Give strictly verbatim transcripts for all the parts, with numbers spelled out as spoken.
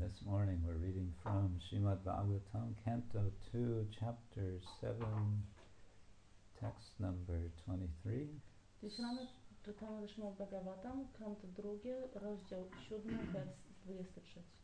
This morning we're reading from Srimad Bhagavatam, Canto two, Chapter seven, text number twenty-three. Dziś rano czytamy ze Srimad Bhagavatam, kanto drugie, rozdział siódmy, tekst dwudziesty trzeci.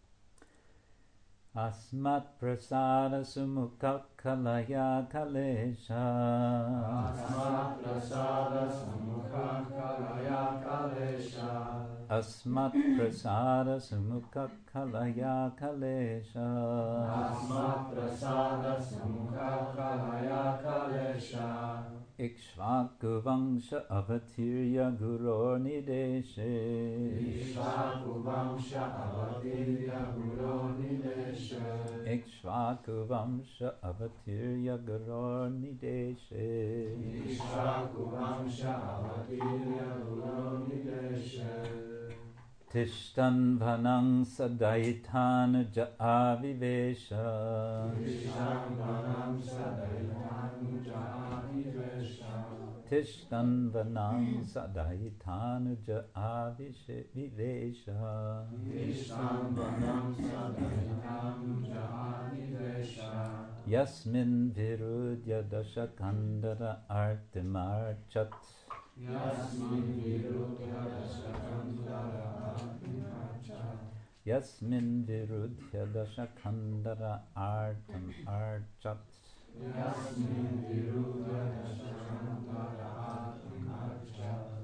Asmat prasada sumukha kalaya kalesha. Asmat prasada sumukha kalaya kalesha. Asmat prasada sumukha kalaya kalesha. Asmat prasada sumukha kalaya kalesha. Ikshvaku vangsha avatirya guror nideshe. Ikshvaku vangsha avatirya guror nideshe. Ikshvaku vangsha avatirya guror nideshe. Ikshvaku vangsha avatirya guror nideshe. Tishtan vanang sadaitan ja'avivesha. Tishtan vanang sadaitan ja'avivesha. Tishtan vanang sadaitan ja'avivesha. Tishtan vanang sadaitan ja'avivesha. Yasmin virudya dashakandara artimarchat. Yasmin virudya dashakandara artimarchat. Yasmin virudya dashakandara artam archat. Yasmin virudya dashakandara artimarchat.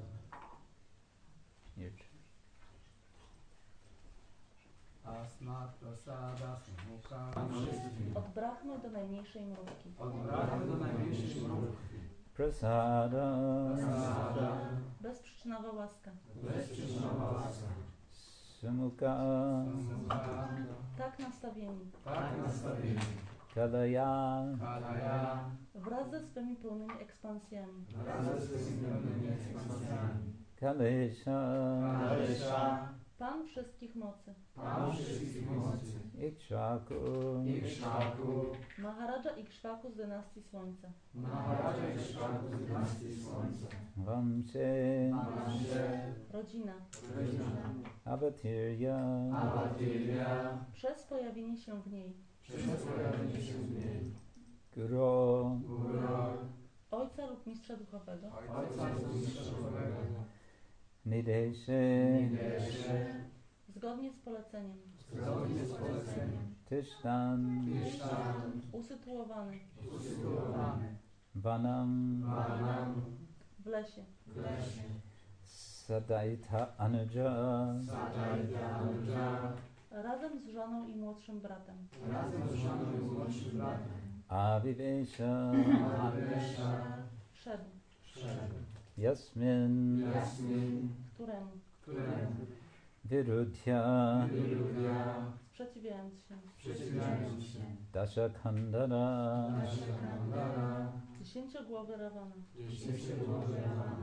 Asmat prasada sumukha. Od brahmy do najmniejszej mrówki. Od brahmy do najmniejszej mrówki. Prasada. Prasada. Bezprzyczynowa łaska. Bezprzyczynowa łaska. Sumukha. Tak nastawieni. Tak nastawieni. Kalaya. Kalaya. Wraz ze swymi pełnymi ekspansjami. Wraz ze zmienionymi ekspansjami. Kalesha. Kalesha. Pan wszystkich mocy. Pan wszystkich mocy. Ikshvaku. Ikshvaku. Maharaja Ikshvaku z dynastii Słońca. Maharaja Ikshvaku z dynastii Słońca. Vamshe. Vamshe. Rodzina. Rodzina. Avatirya. Avatirya. Przez pojawienie się w niej. Przez pojawienie się w niej. Guru. Guru. Ojca lub mistrza duchowego. Ojca mistrzowego. Nideshe. Nideshe. Zgodnie z poleceniem. Zgodnie z poleceniem. Tishtan. Tishtan. Usytuowany. Usytuowany. Vanam. Vanam. W lesie. W lesie. Sadaita anuja. Sadaita anuja. Razem z żoną i młodszym bratem. Razem z żoną i młodszym bratem. Avivesha. Avivesha. Wszedł. Wszedł. Yasmin. Yasmin. Któremu. Któremu. Virudhya. Virudhya. Sprzeciwiając się. Sprzeciwiając się. Dashakandara. Dashakandara. Dziesięciogłowy Ravana. Dziesięciogłowy Ravana.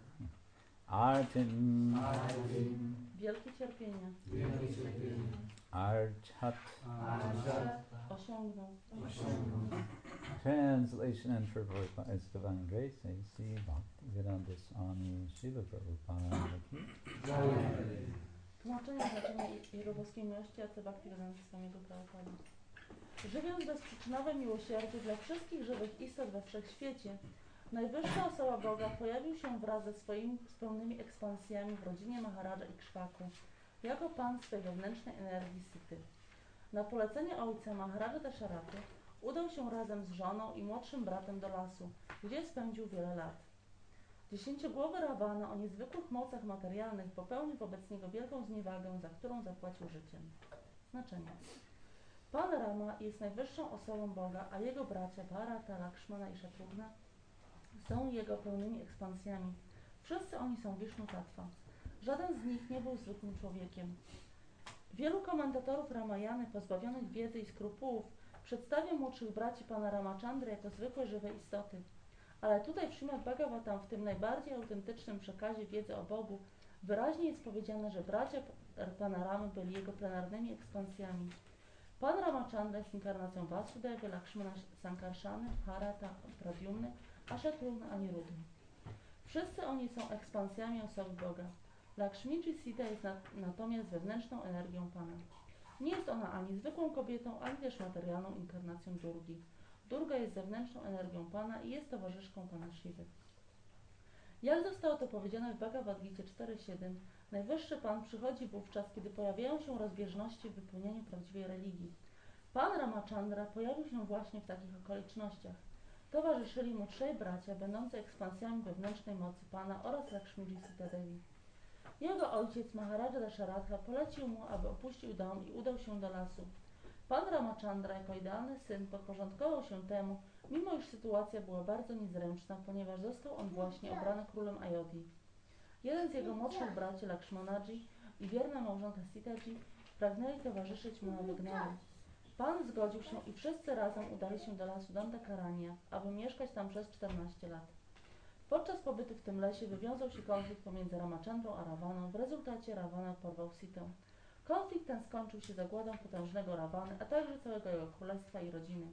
Artin. Artin. Wielkie cierpienia. Wielkie cierpienie. Archat. Archat. Osiągnął. Osiągnął. Translation and for Prabhupada's Divine Grace, A C Bhaktivedanta Swami Srila Prabhupada. Tłumaczenie znaczenia Jego boskiej miłości A C Bhaktivedanta Swamiego Prabhupada. Żywiąc bezprzyczynowe miłosierdzie dla wszystkich żywych istot we wszechświecie, najwyższa osoba Boga pojawił się wraz ze swoimi pełnymi ekspansjami w rodzinie Maharaja Ikshvaku, jako Pan swej wewnętrznej energii Sity. Na polecenie ojca Maharaja Dasharaty udał się razem z żoną i młodszym bratem do lasu, gdzie spędził wiele lat. Dziesięciogłowy Ravana o niezwykłych mocach materialnych popełnił wobec niego wielką zniewagę, za którą zapłacił życiem. Znaczenie. Pan Rama jest najwyższą osobą Boga, a jego bracia Bharata, Lakshmana i Shatrughna są jego pełnymi ekspansjami. Wszyscy oni są Vishnu Tattva. Żaden z nich nie był zwykłym człowiekiem. Wielu komentatorów Ramayany pozbawionych wiedzy i skrupułów przedstawia młodszych braci pana Ramachandry jako zwykłe żywe istoty. Ale tutaj w Srimad Bhagavatam, w tym najbardziej autentycznym przekazie wiedzy o Bogu, wyraźnie jest powiedziane, że bracia pana Ramy byli jego plenarnymi ekspansjami. Pan Ramachandra jest inkarnacją Vasudevy, Lakshmana Sankarshany, Bharata, Pradyumny, a Shatrughna Aniruddha. Wszyscy oni są ekspansjami osoby Boga. Lakshmiji Sita jest nat natomiast wewnętrzną energią Pana. Nie jest ona ani zwykłą kobietą, ani też materialną inkarnacją Durgi. Durga jest zewnętrzną energią Pana i jest towarzyszką Pana Shiwy. Jak zostało to powiedziane w Bhagavad Gita cztery siedem, Najwyższy Pan przychodzi wówczas, kiedy pojawiają się rozbieżności w wypełnianiu prawdziwej religii. Pan Ramachandra pojawił się właśnie w takich okolicznościach. Towarzyszyli mu trzej bracia, będący ekspansjami wewnętrznej mocy Pana oraz Lakshmiji Sita Devi. Jego ojciec, Maharaja Dasharatha, polecił mu, aby opuścił dom i udał się do lasu. Pan Ramachandra, jako idealny syn, podporządkował się temu, mimo iż sytuacja była bardzo niezręczna, ponieważ został on właśnie obrany królem Ayodhi. Jeden z jego młodszych braci, Lakshmanaji, i wierna małżonka Sitaji pragnęli towarzyszyć mu na wygnaniu. Pan zgodził się i wszyscy razem udali się do lasu Dandakaranya, aby mieszkać tam przez czternaście lat. Podczas pobytu w tym lesie wywiązał się konflikt pomiędzy Ramachandrą a Ravaną, w rezultacie Ravana porwał Sitę. Konflikt ten skończył się zagładą potężnego Ravany, a także całego jego królestwa i rodziny.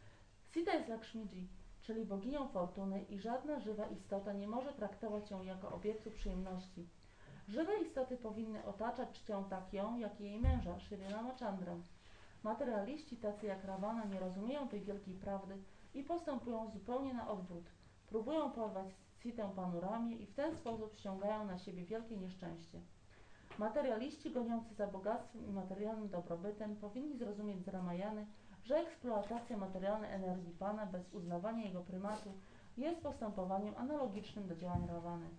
Sita jest Lakshmiji, czyli boginią fortuny i żadna żywa istota nie może traktować ją jako obiektu przyjemności. Żywe istoty powinny otaczać czcią tak ją, jak i jej męża, Shri Ramachandrę. Materialiści tacy jak Ravana nie rozumieją tej wielkiej prawdy i postępują zupełnie na odwrót. Próbują porwać Sitę panu Ramie i w ten sposób ściągają na siebie wielkie nieszczęście. Materialiści goniący za bogactwem i materialnym dobrobytem powinni zrozumieć z Ramayany, że eksploatacja materialnej energii Pana bez uznawania jego prymatu jest postępowaniem analogicznym do działań Ravany.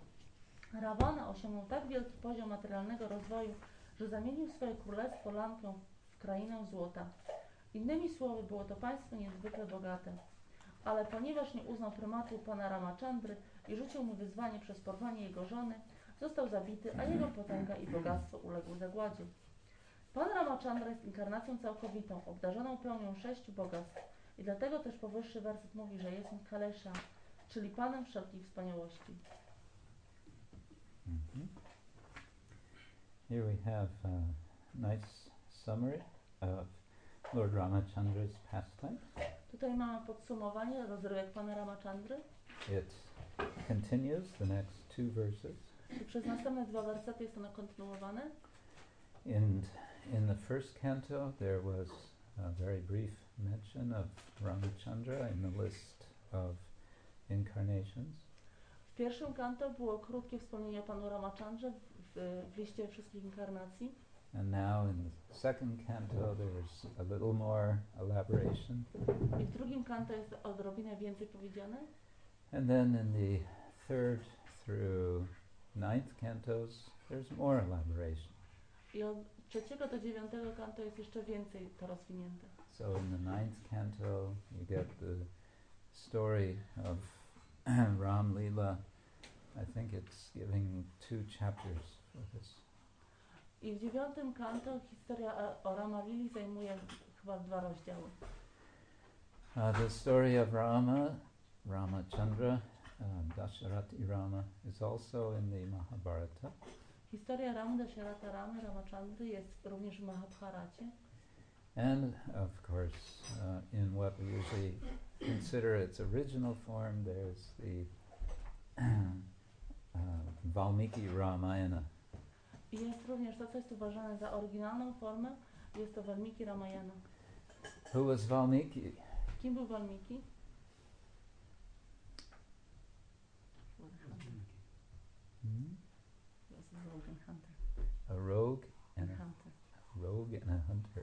Ravana osiągnął tak wielki poziom materialnego rozwoju, że zamienił swoje królestwo Lankę w krainę złota. Innymi słowy, było to państwo niezwykle bogate. Ale ponieważ nie uznał prymatu pana Ramachandry i rzucił mu wyzwanie przez porwanie jego żony, został zabity, a jego potęga i bogactwo uległy zagładzie. Pan Ramachandra jest inkarnacją całkowitą, obdarzoną pełnią sześciu bogactw i dlatego też powyższy werset mówi, że jest on Kalesha, czyli Panem wszelkich wspaniałości. Mm-hmm. Here we have a nice summary of Lord Ramachandra's pastimes. Tutaj mamy podsumowanie rozrywek pana Ramachandry. It continues the next two verses. I przez następne dwa wersety jest ono kontynuowane. In, in the first canto there was a very brief mention of Ramachandra in the list of incarnations. W pierwszym kanto było krótkie wspomnienie o panu Ramachandrze w, w, w liście wszystkich inkarnacji. And now in the second canto there's a little more elaboration. I w drugim kanto jest odrobinę więcej powiedziane. And then in the third through ninth cantos there's more elaboration. I od trzeciego do dziewiątego kanto jest jeszcze więcej to rozwinięte. So in the ninth canto you get the story of Ram Leela. I think it's giving two chapters for this. I w dziewiątym kanto historia o Rama Lili zajmuje chyba dwa rozdziały. Uh, the story of Rama, Ramachandra, uh, Dasharati Rama is also in the Mahabharata. Historia Ramy, Dasharata Ramy, Ramachandry jest również w Mahabharacie. And of course, uh, in what we usually consider its original form, there's the uh, Valmiki Ramayana. I jest również to, co jest uważane za oryginalną formę, jest to Valmiki Ramayana. Who was Valmiki? Kim był Valmiki? Hmm? Hunter. A rogue and a, Hunter. a rogue and a hunter.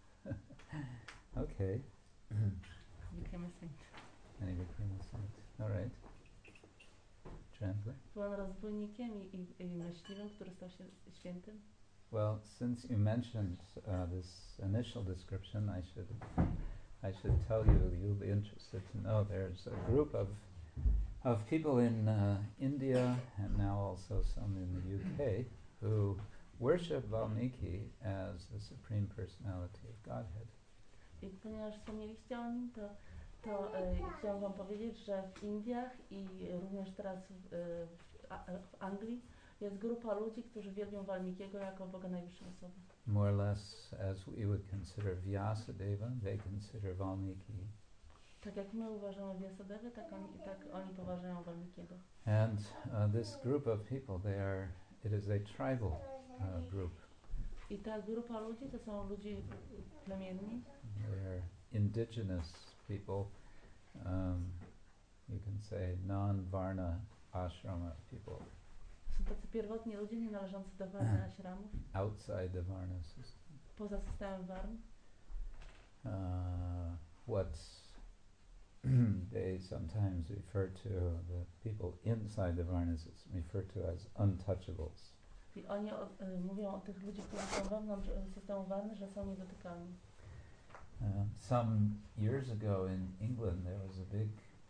Okay. Became a saint. And he became a saint. All right. Translate. Był on rozbójnikiem i, i, i myśliwym, który stał się świętym. Well, since you mentioned uh, this initial description, I should I should tell you, you'll be interested to know there's a group of of people in uh, India and now also some in the U K who worship Valmiki as the Supreme Personality of Godhead. I ponieważ wspomnieliście o nim, to, to e, chciałam wam powiedzieć, że w Indiach i również teraz w, e, w, a, w Anglii jest grupa ludzi, którzy wielbią Valmikiego jako Boga Najwyższej Osoby. More or less as we would consider Vyasadeva, they consider Valmiki. Tak jak my uważamy Vyasadevę, tak oni, tak oni poważają Valmikiego. And uh, this group of people, they are, it is a tribal uh, group. I ta grupa ludzi to są ludzie plemienni. They're indigenous people, um, you can say non-varna ashrama people, Są tacy pierwotni ludzie nie należący do Varna ashramów, outside the Varna system. poza systemem Varn. Uh, what they sometimes refer to, the people inside the Varna system refer to as untouchables. I oni o, y, mówią o tych ludzi, którzy są wewnątrz y, systemu Varny, że są niedotykalni. Uh, some years ago in England there was a big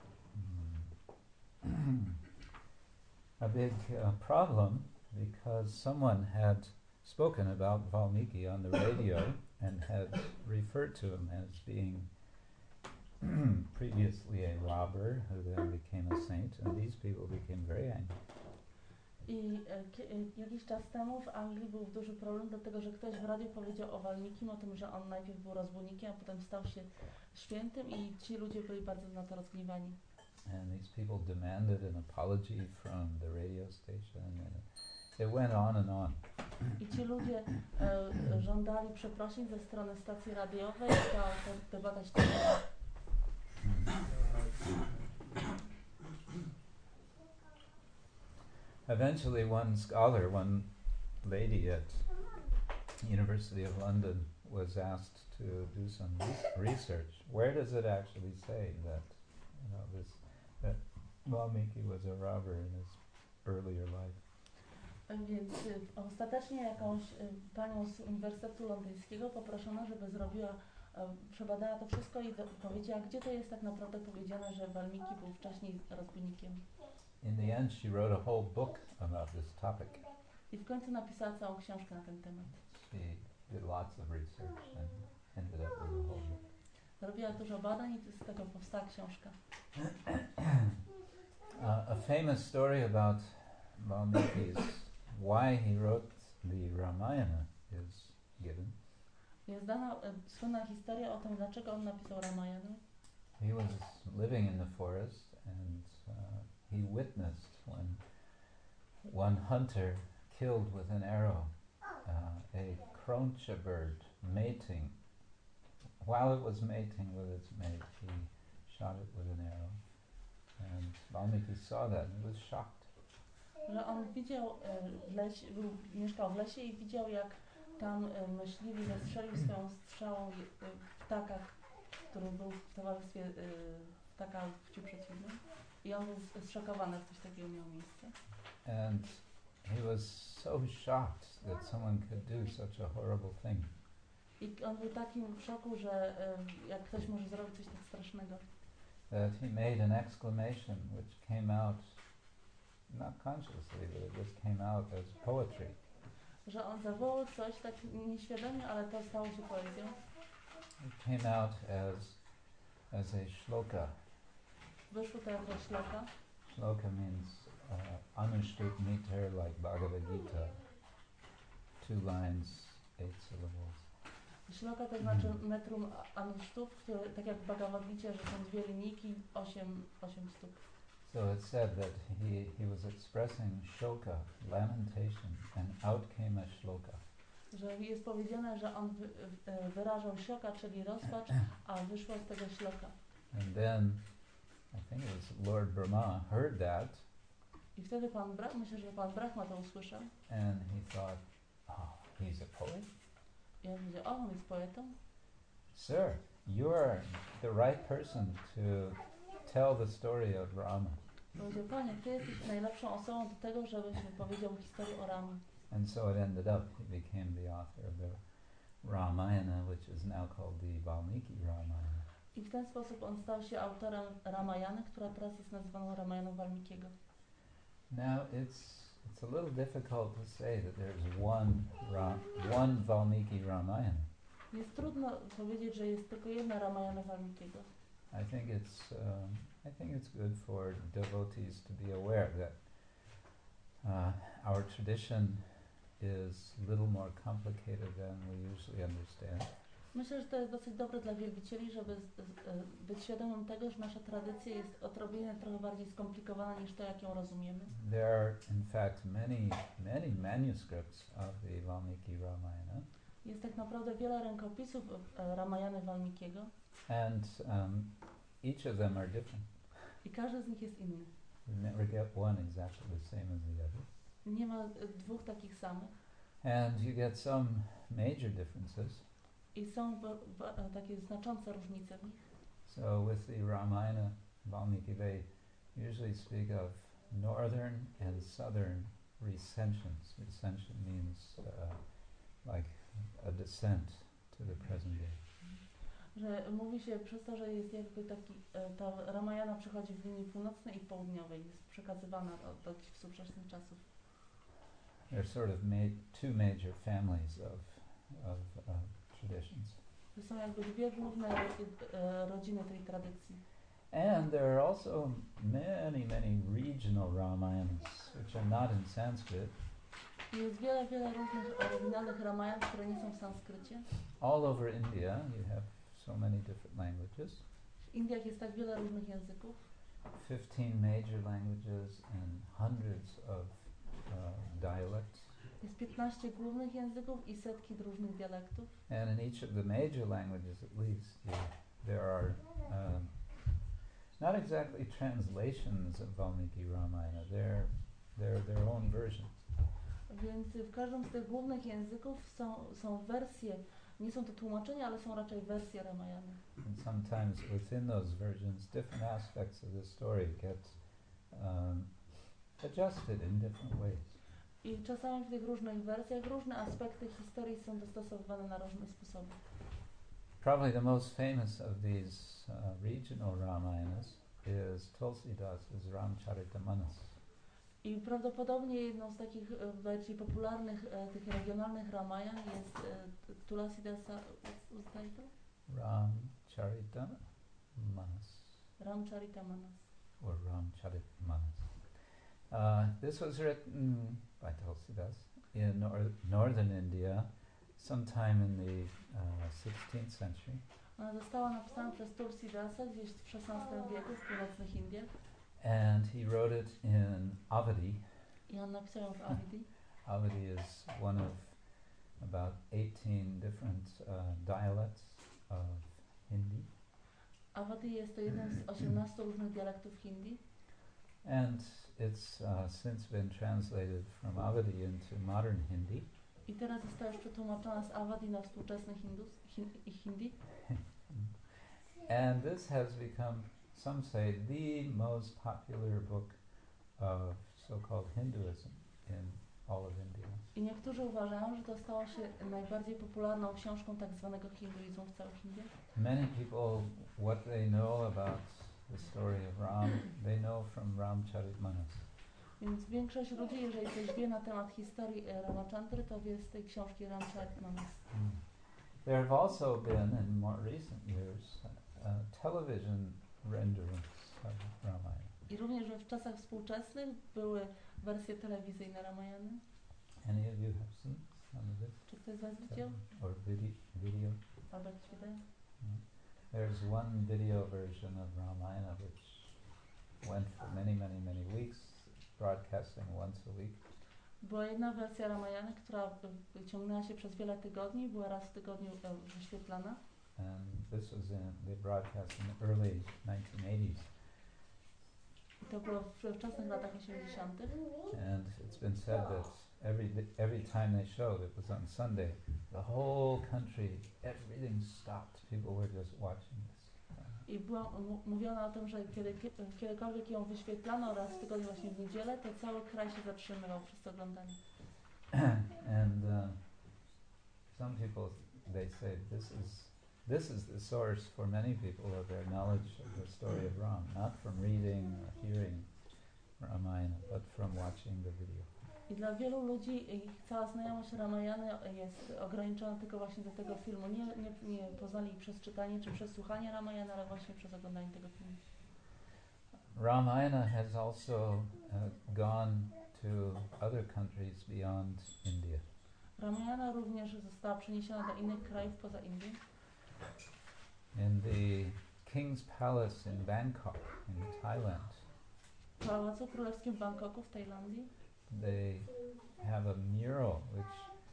mm, a big uh, problem because someone had spoken about Valmiki on the radio and had referred to him as being previously a robber who then became a saint, and these people became very angry. I e, kie- e, jakiś czas temu w Anglii był duży problem, dlatego że ktoś w radiu powiedział o Walmikim, o tym, że on najpierw był rozbójnikiem, a potem stał się świętym i ci ludzie byli bardzo na to rozgniewani. And these people demanded an apology from the radio station, and it went on and on. I ci ludzie e, żądali przeprosin ze strony stacji radiowej i ta, ta debata się toczyła. Eventually one scholar, one lady at University of London was asked to do some re- research. Where does it actually say that, you know, this, that Valmiki was a robber in his earlier life? Więc y, ostatecznie jakąś y, panią z Uniwersytetu Londyńskiego poproszono, żeby zrobiła, y, przebadała to wszystko i do, powiedziała, gdzie to jest tak naprawdę powiedziane, że Walmiki był wcześniej rozbójnikiem. In the end, she wrote a whole book about this topic. I w końcu napisała całą książkę na ten temat. She did lots of research and ended up with a whole book. Robiła dużo badań i z tego powstała książka. Uh, a famous story about Valmiki's, why he wrote the Ramayana, is given. Jest dana y, słynna historia o tym, dlaczego on napisał Ramayana. He was living in the forest and uh, he witnessed when one hunter killed with an arrow uh, a croncha bird mating. While it was mating with its mate, he shot it with an arrow. And Valmiki saw that and he was shocked. Że on widział, y, w lesie, był, mieszkał w lesie i widział, jak tam y, myśliwy zastrzelił swoją strzałą y, ptaka, który był w towarzystwie y, ptaka w płciu przeciwnym. I on był z- zszokowany, że coś takiego miało miejsce. And he was so shocked that someone could do such a horrible thing. I on był takim w szoku, że y, jak ktoś może zrobić coś tak strasznego. That he made an exclamation which came out, not consciously, but it just came out as poetry. Że on zawołał coś tak nieświadomie, ale to stało się poezją. It came out as as a shloka. Wyszło to jako śloka. Shloka means uh, anushtuk meter like Bhagavad Gita. Two lines, eight syllables. Śloka to znaczy metrum anusztów, które tak jak w Bhagavad Gicie, że są dwie linijki, osiem, osiem stóp. So it said that he, he was expressing shoka, lamentation, and out came a shloka. Że jest powiedziane, że on wy, wy, wyrażał sioka, czyli rozpacz, a wyszło z tego śloka. And then, I think it was Lord Brahma heard that, I wtedy pan Bra- myślę, że pan Brahma to usłyszał. and he thought, oh, he's a poet? I on powiedział, o, on jest poetą. Sir, you are the right person to tell the story of Rama. Powiedział, panie, ty jesteś najlepszą osobą do tego, żebyś mi powiedział historię o Ramie. And so it ended up, he became the author of the Ramayana, which is now called the Valmiki Ramayana. I w ten sposób on stał się autorem Ramayany, która teraz jest nazywana Ramayaną Walmikiego. Now it's it's a little difficult to say that there's one Ra- one Valmiki Ramayana. Jest trudno powiedzieć, że jest tylko jedna Ramayana Walmikiego. I think it's um, I think it's good for devotees to be aware that uh, our tradition is a little more complicated than we usually understand. Myślę, że to jest dosyć dobre dla wielbicieli, żeby z, z, e, być świadomym tego, że nasza tradycja jest odrobinę trochę bardziej skomplikowana niż to, jak ją rozumiemy. There are, in fact, many many manuscripts of the Valmiki Ramayana. Jest tak naprawdę wiele rękopisów e, Ramayany Walmikiego and um, each of them are different. i każdy z nich jest inny. You never get one exactly the same as the other. Nie ma e, dwóch takich samych And you get some major differences. i są b- b- e, takie znaczące różnice w nich. So with the Ramayana, Valmiki, they usually speak of northern and southern recensions. Recension means uh, like a descent to the present day. Że mówi się przez to, że jest jakby taki, e, ta Ramayana przechodzi w linii północnej i południowej, jest przekazywana do, do współczesnych czasów. There are sort of ma- two major families of, of uh, traditions. To są jakby dwie główne e, rodziny tej tradycji. And there are also many, many regional Ramayanas, which are not in Sanskrit. I jest wiele, wiele różnych oryginalnych Ramayan, które nie są w sanskrycie. All over India, you have so many different languages. W Indiach jest tak wiele różnych języków. fifteen major languages and hundreds of uh, dialects. Jest piętnaście głównych języków i setki różnych dialektów. And in each of the major languages, at least, you, there are um, not exactly translations of Valmiki Ramayana. They're they're their own versions. Więc w każdym z tych głównych języków są, są wersje, nie są to tłumaczenia, ale są raczej wersje Ramayany. And sometimes within those versions, different aspects of the story get um, adjusted in different ways. I czasami w tych różnych wersjach różne aspekty historii są dostosowywane na różne sposoby. Probably the most famous of these uh, regional Ramayanas is Tulsidasa's Ramcharitamanas. I prawdopodobnie jedną z takich e, bardziej popularnych e, tych regionalnych Ramayan jest e, Tulasidasa, what's the title? Ramcharitamanas. Ramcharitamanas. Or Ramcharitmanas. Uh, this was written by Tulsidas in nor- northern India sometime in the uh, sixteenth century. Ona została napisana przez Tulsidasa gdzieś w szesnastym wieku w północnych Indiach And he wrote it in Avadi. i on napisał ją w Avadi. Avadi is one of about eighteen different uh, dialects of Hindi. Avadi jest to jeden z osiemnastu różnych dialektów Hindi. And it's uh, since been translated from Avadi into modern Hindi. I teraz została już przetłumaczona z Avadi na współczesny Hindus, hin, i Hindi. And this has become, some say, the most popular book of so-called Hinduism in all of India. I niektórzy uważają, że to stało się najbardziej popularną książką tak zwanego hinduizmu w całych Indiach. Many people, what they know about the story of Ram, they know from Ramcharitmanas. Więc większość ludzi, jeżeli coś wie na temat historii e, Ramachandry, to wie z tej książki Ramcharitmanas. Mm. There have also been, in more recent years, uh, television renderings of Ramayana. I również w czasach współczesnych były wersje telewizyjne Ramayany. Any of you have seen some of it? Czy ktoś z Was widział? Or video? video? Albo jakieś wideo? There's one video version of Ramayana which went for many, many, many weeks, broadcasting once a week. Była jedna wersja Ramayany, która y, ciągnęła się przez wiele tygodni, była raz w tygodniu y, wyświetlana. And this was in, they broadcast in the early nineteen eighties. I to było w wczesnych latach osiemdziesiątych. And it's been said that every di- every time they showed, it was on Sunday, the whole country, everything stopped. People were just watching this. I było m- mówiono o tym, że kiedy, kie- kiedykolwiek ją wyświetlano raz w tygodniu właśnie w niedzielę, to cały kraj się zatrzymywał przez to oglądanie. And uh, some people, they say this is this is the source for many people of their knowledge of the story of Ram, not from reading or hearing Ramayana, but from watching the video. I dla wielu ludzi ich cała znajomość Ramayany jest ograniczona tylko właśnie do tego filmu. Nie, nie, nie poznali ich przez czytanie czy przez słuchanie Ramayana, ale właśnie przez oglądanie tego filmu. Ramayana has also uh, gone to other countries beyond India. Ramayana również została przeniesiona do innych krajów poza Indią. In the King's Palace in Bangkok, in Thailand, W Pałacu Królewskim w Bangkoku w Tajlandii they have a mural which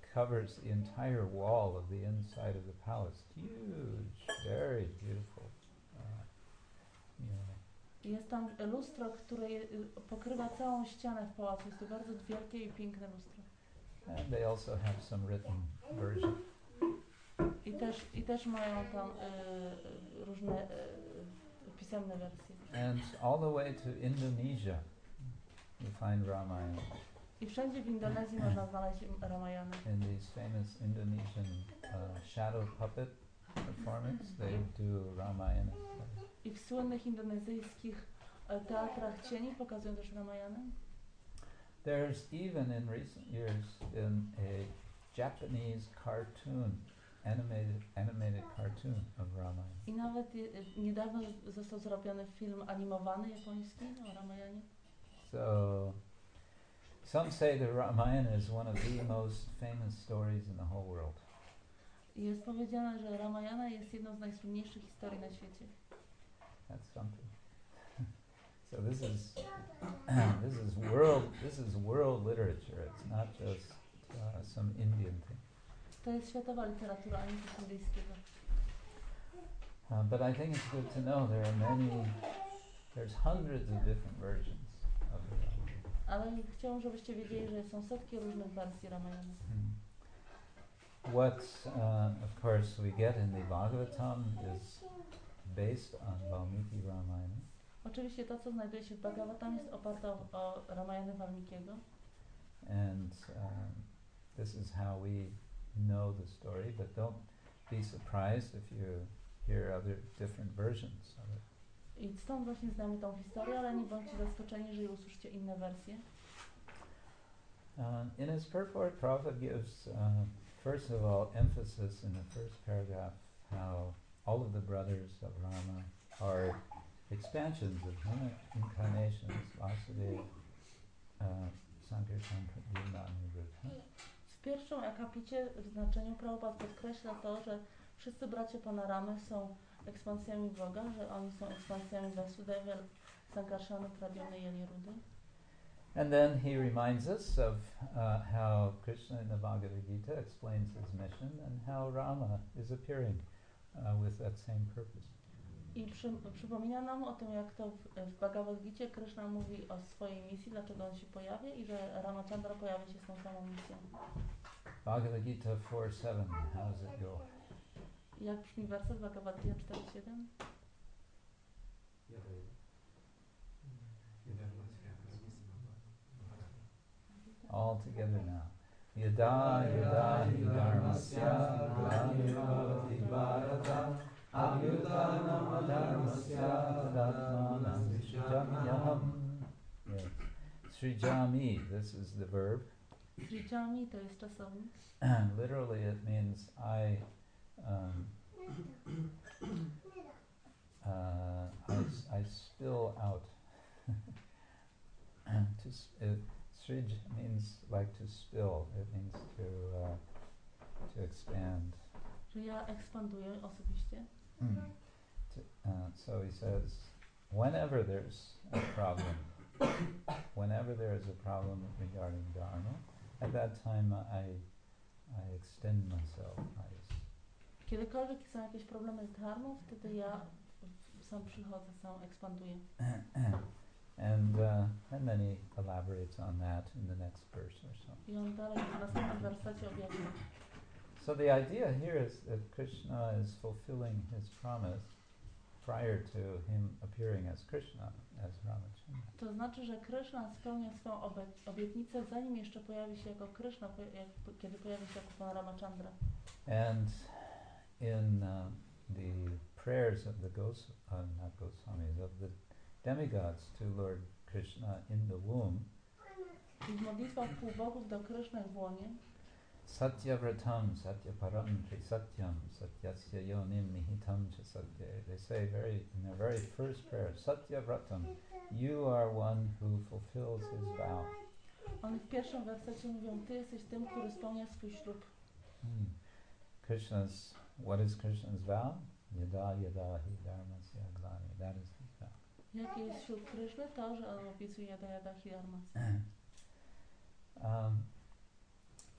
covers the entire wall of the inside of the palace. Huge, very beautiful. Uh, you know. Jest tam lustro, które je- pokrywa całą ścianę w pałacu. Jest to bardzo wielkie i piękne lustro. And they also have some written version. I też, i też mają tam y, y, różne y, pisemne wersje. And all the way to Indonesia, you find Ramayana. I wszędzie w Indonezji można znaleźć Ramayana. In these famous Indonesian uh, shadow puppet performance, they do Ramayana. I w słynnych indonezyjskich e, teatrach cieni pokazują też Ramayana. There's even in recent years in a Japanese cartoon, animated animated cartoon of Ramayana. I nawet je, niedawno został zrobiony film animowany japoński o Ramayanie. So some say the Ramayana is one of the most famous stories in the whole world. I jest powiedziane, że Ramayana jest jedną z najsłynniejszych historii na świecie. That's something. So this is this is world this is world literature. It's not just uh, some Indian thing. To jest światowa literatura, a nie coś indyjskiego. Uh, but I think it's good to know there are many. There's hundreds of different versions of the Ramayana. Ale chciałam, żebyście wiedzieli, że są setki różnych wersji Ramayana. Hmm. What, uh, of course, we get in the Bhagavatam is based on Valmiki Ramayana. Oczywiście to, co znajduje się w Bhagavatam, jest oparte o, o Ramayany Valmikiego. And um, this is how we know the story, but don't be surprised if you hear other different versions of it. I stąd właśnie znamy tą historię, ale nie bądźcie zaskoczeni, jeżeli usłyszycie inne wersje. Um, in his purport, Prabhupada gives, uh, first of all, emphasis in the first paragraph how all of the brothers of Rama are expansions of human incarnations, Vasudeva, uh, Sankirtan, Pradyumna, and Niruddha. W pierwszym akapicie w znaczeniu Prabhupada podkreśla to, że wszyscy bracia Pana Ramy są ekspansjami Boga, że oni są ekspansjami Vasudeva, Sankarshana, Pradyumny i Aniruddhy. And then he reminds us of uh, how Krishna in the Bhagavad Gita explains his mission and how Rama is appearing uh, with that same purpose. I przy, przypomina nam o tym, jak to w, w Bhagavad Gicie Krishna mówi o swojej misji, dlaczego on się pojawia i że Ramachandra pojawi się z tą samą misją. Bhagavad Gita four seven, how does it go? Jak brzmi werset Bhagavad Gita cztery siedem? All together now. Yada yada hi dharmasya glanirvavati bharata abhyutanam dharmasya tadatmanam srijamyaham. Yes. Srijami, this is the verb. Srijami to jest czasownik. Literally it means I um, uh, I, s- I spill out. to s- uh, Srij means like to spill. It means to uh, to expand. Że ja ekspanduję osobiście. Mm. To, uh, so he says, whenever there's a problem, whenever there is a problem regarding dharma, at that time I I extend myself. I s- Kiedykolwiek są jakieś problemy z dharmą, wtedy ja w- sam przychodzę, sam ekspanduję. and uh, and then he elaborates on that in the next verse or so. I on dalej w następnym wersecie objaśnia. So the idea here is that Krishna is fulfilling his promise prior to him appearing as Krishna, as Ramachandra. To znaczy, że Krishna spełnia swoją obie- obietnicę, zanim jeszcze pojawi się jako Krishna, po, jak, kiedy pojawi się jako Pan Ramachandra. And in uh, the prayers of the Gos- uh, not Goswamis, of the demigods to Lord Krishna in the womb, I w modlitwach półbogów do Krishna w łonie Satyavratam, Satyaparam, Trisatyam, Satyasya Yonim Nihitam cha Satya. They say very in their very first prayer, Satyavratam, you are one who fulfills his vow. oni w pierwszym wersecie mówią, Ty jesteś tym, który spełnia swój ślub. Hmm. Krishna's, what is Krishna's vow? Yada yada hi dharmasya glani. That is his vow. Jaki jest ślub Krishny? To, że on obiecuje Yada Yada Hi Dharmasya. um,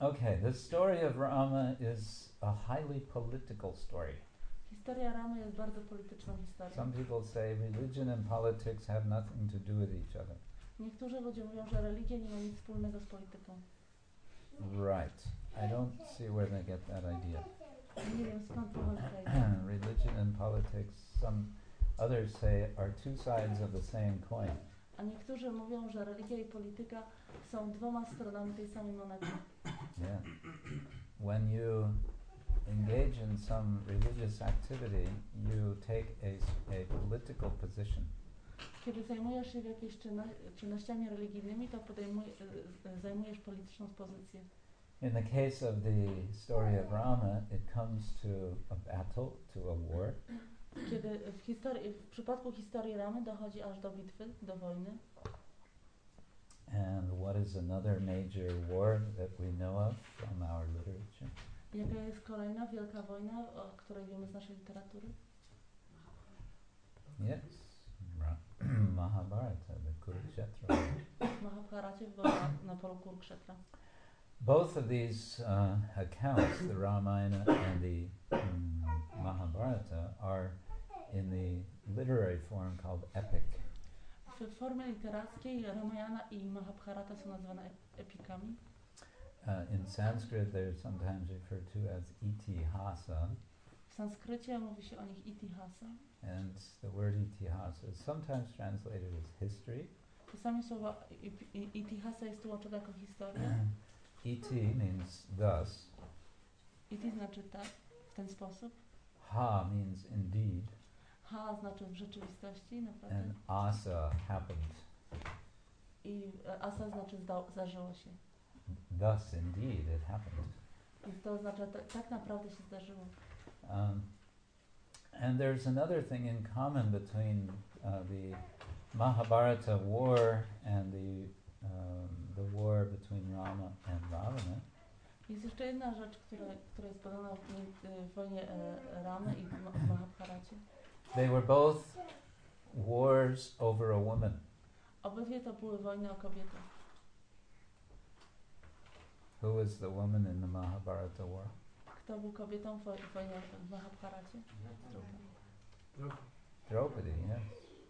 Okay, the story of Rama is a highly political story. Historia Ramy jest bardzo polityczną historią. Some people say religion and politics have nothing to do with each other. Niektórzy ludzie mówią, że religia nie ma nic wspólnego z polityką. Right. I don't see where they get that idea. Nie wiem skąd to może wejść. Religion and politics, some others say, are two sides of the same coin. A niektórzy mówią, że religia i polityka są dwoma stronami tej samej monety. Yeah. When you engage in some religious activity, you take a, a political position. Kiedy zajmujesz się w jakiejś czynno- czynnościami religijnymi, to podejmuj, e, zajmujesz polityczną pozycję. In the case of the story of Rama, it comes to a battle, to a war. Kiedy w, historii, w przypadku historii Ramy dochodzi aż do bitwy, do wojny. And what is another major war that we know of from our literature? Jaka jest kolejna wielka wojna, o której wiemy z naszej literatury? Yes, Ra- Mahabharata, the Kurukshetra. W Mahabharacie wojna na polu Kurukshetra. Both of these uh, accounts, the Ramayana and the um, Mahabharata, are in the literary form called epic. W formie literackiej Ramayana i Mahabharata są nazywane epikami. Uh, in Sanskrit, they're sometimes referred to as itihasa, W sanskrycie mówi się o nich itihasa. and the word itihasa is sometimes translated as history. Czasami słowo i- i- itihasa jest tłumaczone jako historia. Iti means thus, Iti znaczy tak, w ten sposób. ha means indeed, Ha znaczy w rzeczywistości, naprawdę. and asa happened. I e, asa znaczy zda- zdarzyło się. Thus indeed it happened. I to oznacza, ta, tak naprawdę się zdarzyło. Um, and there's another thing in common between uh, the Mahabharata war and the um, the war between Rama and Ravana. Jest jeszcze jedna rzecz, która, która jest podana w, w wojnie e, Ramy i w Ma- w Mahabharacie. They were both wars over a woman. Obydwie to były wojny o kobiety. Who was the woman in the Mahabharata war? Kto był kobietą w woj- wojnie w Mahabharacie? Draupadi, yes.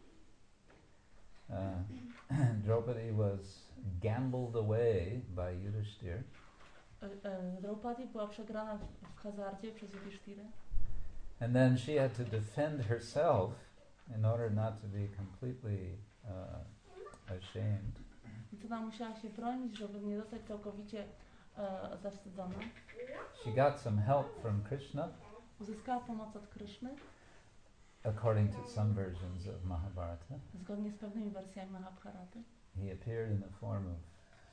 Uh, Draupadi was gambled away by Yudhishthir, E, e, Draupadi była przegrana w, w hazardzie przez Yudhishthirę. and then she had to defend herself in order not to be completely uh, ashamed. Więc ona musiała się bronić, żeby nie zostać całkowicie e, zawstydzona. She got some help from Krishna, Uzyskała pomoc od Kryszny, according to some versions of Mahabharata. zgodnie z pewnymi wersjami Mahabharaty. He appeared in the form of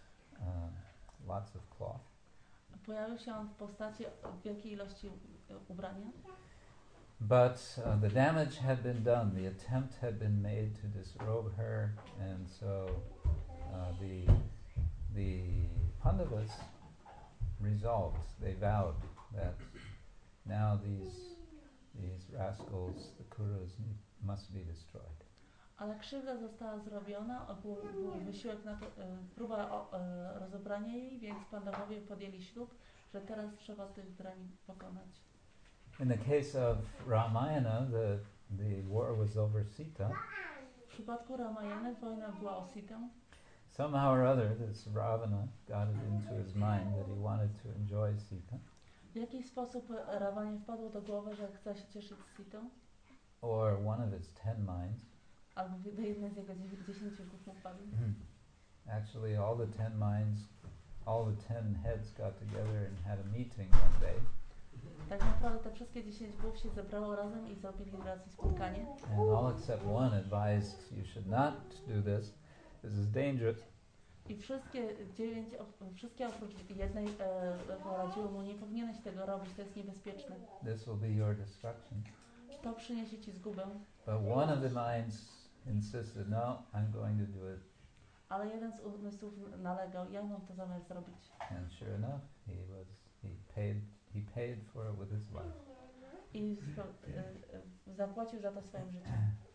uh, lots of cloth. Pojawił się on w postaci wielkiej ilości e, ubrania. But uh, the damage had been done. The attempt had been made to disrobe her, and so uh, the the Pandavas resolved. They vowed that now these these rascals, the Kurus, need, must be destroyed. Ale krzywda została zrobiona, a był, był wysiłek na to, e, próba o, e, rozebrania jej, więc Pandawowie podjęli ślub, że teraz trzeba tych drani pokonać. In the case of Ramayana, the the war was over Sita. W przypadku Ramayana wojna była o Sitę. Somehow or other, this Ravana got it into his mind that he wanted to enjoy Sita, W jakiś sposób Rawanie wpadło do głowy, że chce się cieszyć z Sitą, or one of his ten minds. albo do jednej z jego dzie- dziesięciu głów mu wpadło. Actually, all the ten minds, all the ten heads got together and had a meeting one day, Tak naprawdę te wszystkie dziesięć głów się zebrało razem i zrobili razem spotkanie. and all except one advised you should not do this. This is dangerous. I wszystkie dziewięć, o- wszystkie oprócz jednej e, poradziły mu, nie powinieneś tego robić, to jest niebezpieczne. This will be your destruction. To przyniesie ci zgubę. But one of the minds insisted, no, I'm going to do it. Ale jeden z umysłów nalegał, ja mam to zamiar zrobić. And sure enough, he was he paid he paid for it with his life. I spo, e, e, zapłacił za to swoim życiem.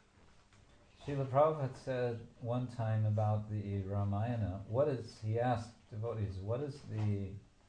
Srila Prabhupada said one time about the Ramayana, what is, he asked devotees, what is the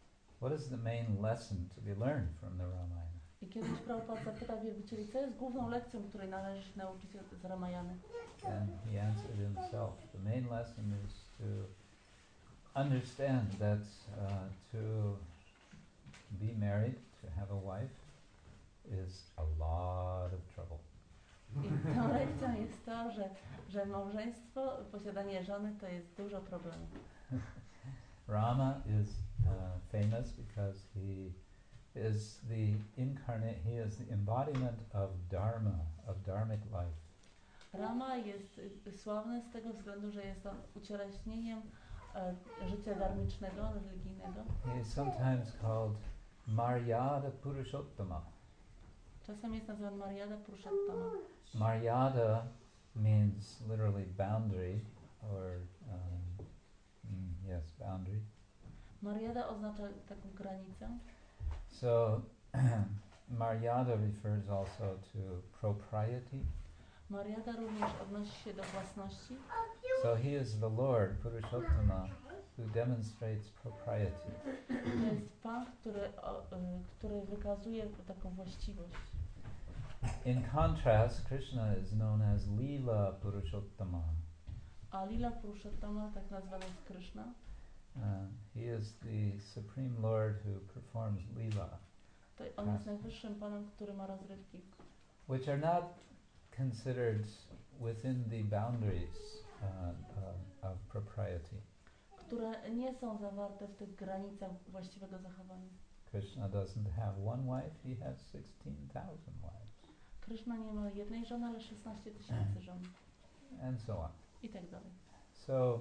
what is the main lesson to be learned from the Ramayana? I kiedyś Prabhupada zapytał wielbicieli, co jest główną lekcją, której należy się nauczyć z Ramayany. And he answered himself. The main lesson is to understand that uh, to be married, to have a wife, is a lot of trouble. I tą lekcją jest to, że, że małżeństwo, posiadanie żony to jest dużo problemów. Rama is uh, famous because he is the incarnate, he is the embodiment of dharma, of dharmic life. Rama jest y, sławny z tego względu, że jest on ucieleśnieniem e, życia dharmicznego, religijnego. He is sometimes called Maryada Purushottama. Czasem jest nazywany Maryada Purushottama. Maryada means literally boundary, or um, mm, yes, boundary. Maryada oznacza taką granicę. So Maryada refers also to propriety. Maryada również odnosi się do własności. So he is the Lord, Purushottama, who demonstrates propriety. To jest Pan, który, o, y, który wykazuje taką właściwość. In contrast, Krishna is known as Leela Purushottama. A Lila Purushottama, tak nazwany jest Krishna. Uh, he is the Supreme Lord who performs Leela, To on jest najwyższym Panem, który ma rozrywki, which are not considered within the boundaries uh, uh, of propriety. które nie są zawarte w tych granicach właściwego zachowania. Krishna doesn't have one wife, he has sixteen thousand wives. Krishna nie ma jednej żony, ale szesnaście tysięcy żon. And so on. I tak dalej. So,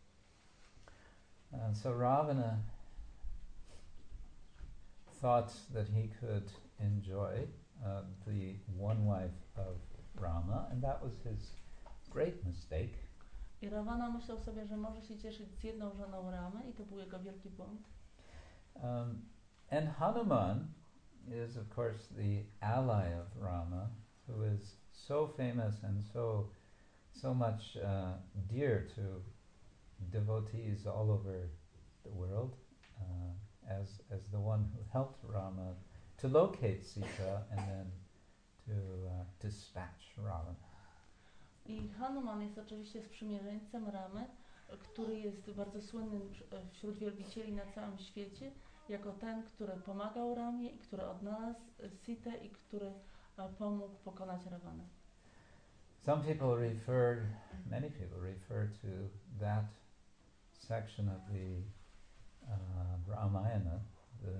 uh, so Ravana thought that he could enjoy uh, the one wife of Rama, and that was his great mistake. I Ravana myślał sobie, że może się cieszyć z jedną żoną Ramy i to był jego wielki błąd. Um, and Hanuman is, of course, the ally of Rama, who is so famous and so so much uh, dear to devotees all over the world, uh, as as the one who helped Rama to locate Sita and then to uh, dispatch Ravana. I Hanuman jest oczywiście sprzymierzeńcem Ramy, który jest bardzo słynny wśród wielbicieli na całym świecie, jako ten, który pomagał Ramie i który odnalazł Sitę i który pomógł pokonać Rawanę. Some people refer, many people refer to that section of the uh, Ramayana, the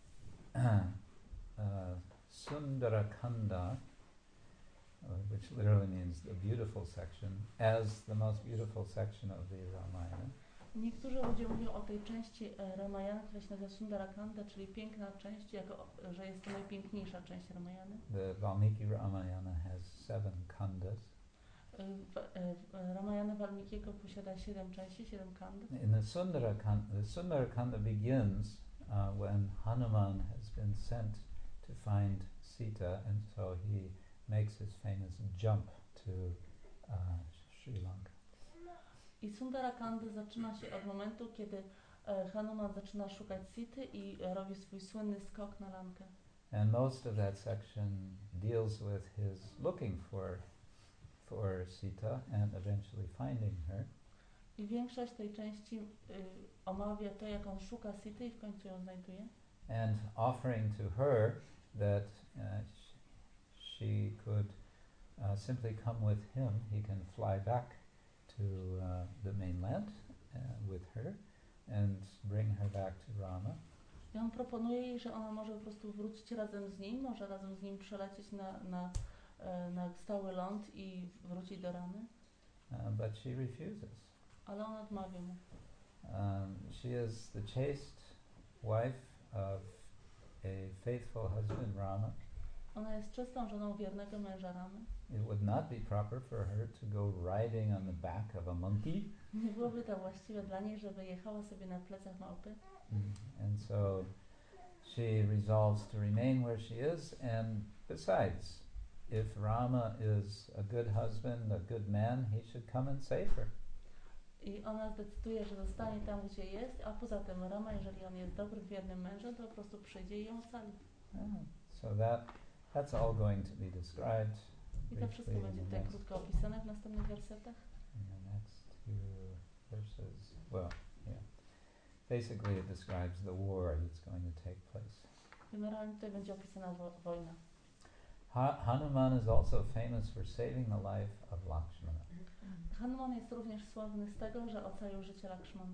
uh, Sundarakanda, uh, which literally means the beautiful section, as the most beautiful section of the Ramayana. Niektórzy ludzie mówią o tej części Ramayana, która się nazywa Sundarakanda, czyli piękna część, jako, że jest to najpiękniejsza część Ramayany. The Valmiki Ramayana has seven kandas. Ramayana Valmikiego posiada siedem części, siedem kand. In the Sundarakanda, the Sundarakanda begins uh, when Hanuman has been sent to find Sita, and so he makes his famous jump to uh, Sri Lanka. I Sundarakanda zaczyna się od momentu, kiedy e, Hanuman zaczyna szukać Sity i e, robi swój słynny skok na Lankę. And most of that section deals with his looking for for Sita and eventually finding her. I większość tej części y, omawia to, jak on szuka Sity i w końcu ją znajduje. And offering to her that uh, sh- she could uh, simply come with him, he can fly back to uh, the mainland uh, with her and bring her back to Rama. I on proponuje jej, że ona może po prostu wrócić razem z nim, może razem z nim przelecieć na, na, e, na stały ląd i wrócić do Ramy. Uh, but she refuses. Ale on odmawia mu. Um, she is the chaste wife of a faithful husband, Rama. Ona jest czystą żoną wiernego męża Ramy. It would not be proper for her to go riding on the back of a monkey. Nie byłoby to właściwe dla niej, żeby jechała sobie na plecach małpy. Mm. And so she resolves to remain where she is, and besides, if Rama is a good husband, a good man, he should come and save her. I ona zdecyduje, że zostanie tam, gdzie jest, a poza tym Rama, jeżeli on jest dobrym, wiernym mężem, to po prostu przyjdzie i ją ocali. Yeah. So that that's all going to be described I to wszystko briefly będzie in the tutaj next, krótko opisane w następnych wersetach. in the next few verses. Well, yeah. Basically, it describes the war that's going to take place. Generalnie tutaj będzie opisana wo- wojna. Ha- Hanuman is also famous for saving the life of Lakshmana. Hanuman jest również sławny z tego, że ocalił życie Lakshmana.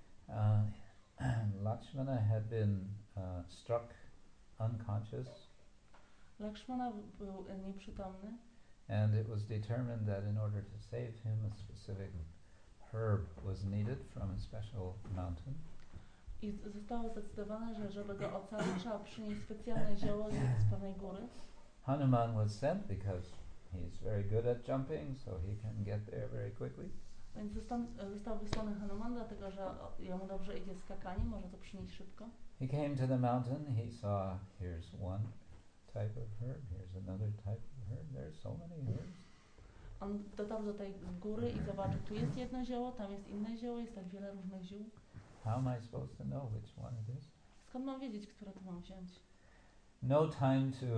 Uh, Lakshmana had been uh, struck unconscious, Lakshmana był nieprzytomny and it was determined that in order to save him, a specific herb was needed from a special mountain. i z- zostało zdecydowane, że żeby go ocalić, trzeba przynieść specjalne zioło z, z pewnej góry. Hanuman was sent because he's very good at jumping, so he can get there very quickly. Więc został, został wysłany Hanuman, dlatego że o- jemu dobrze idzie skakanie, może to przynieść szybko. He came to the mountain, he saw, here's one type of herb, here's another type of herb, there's so many herbs. On dotarł do tej góry i zobaczył, tu jest jedno zioło, tam jest inne zioło, jest tak wiele różnych ziół. How am I supposed to know which one it is? Skąd mam wiedzieć, które to mam wziąć? No time to,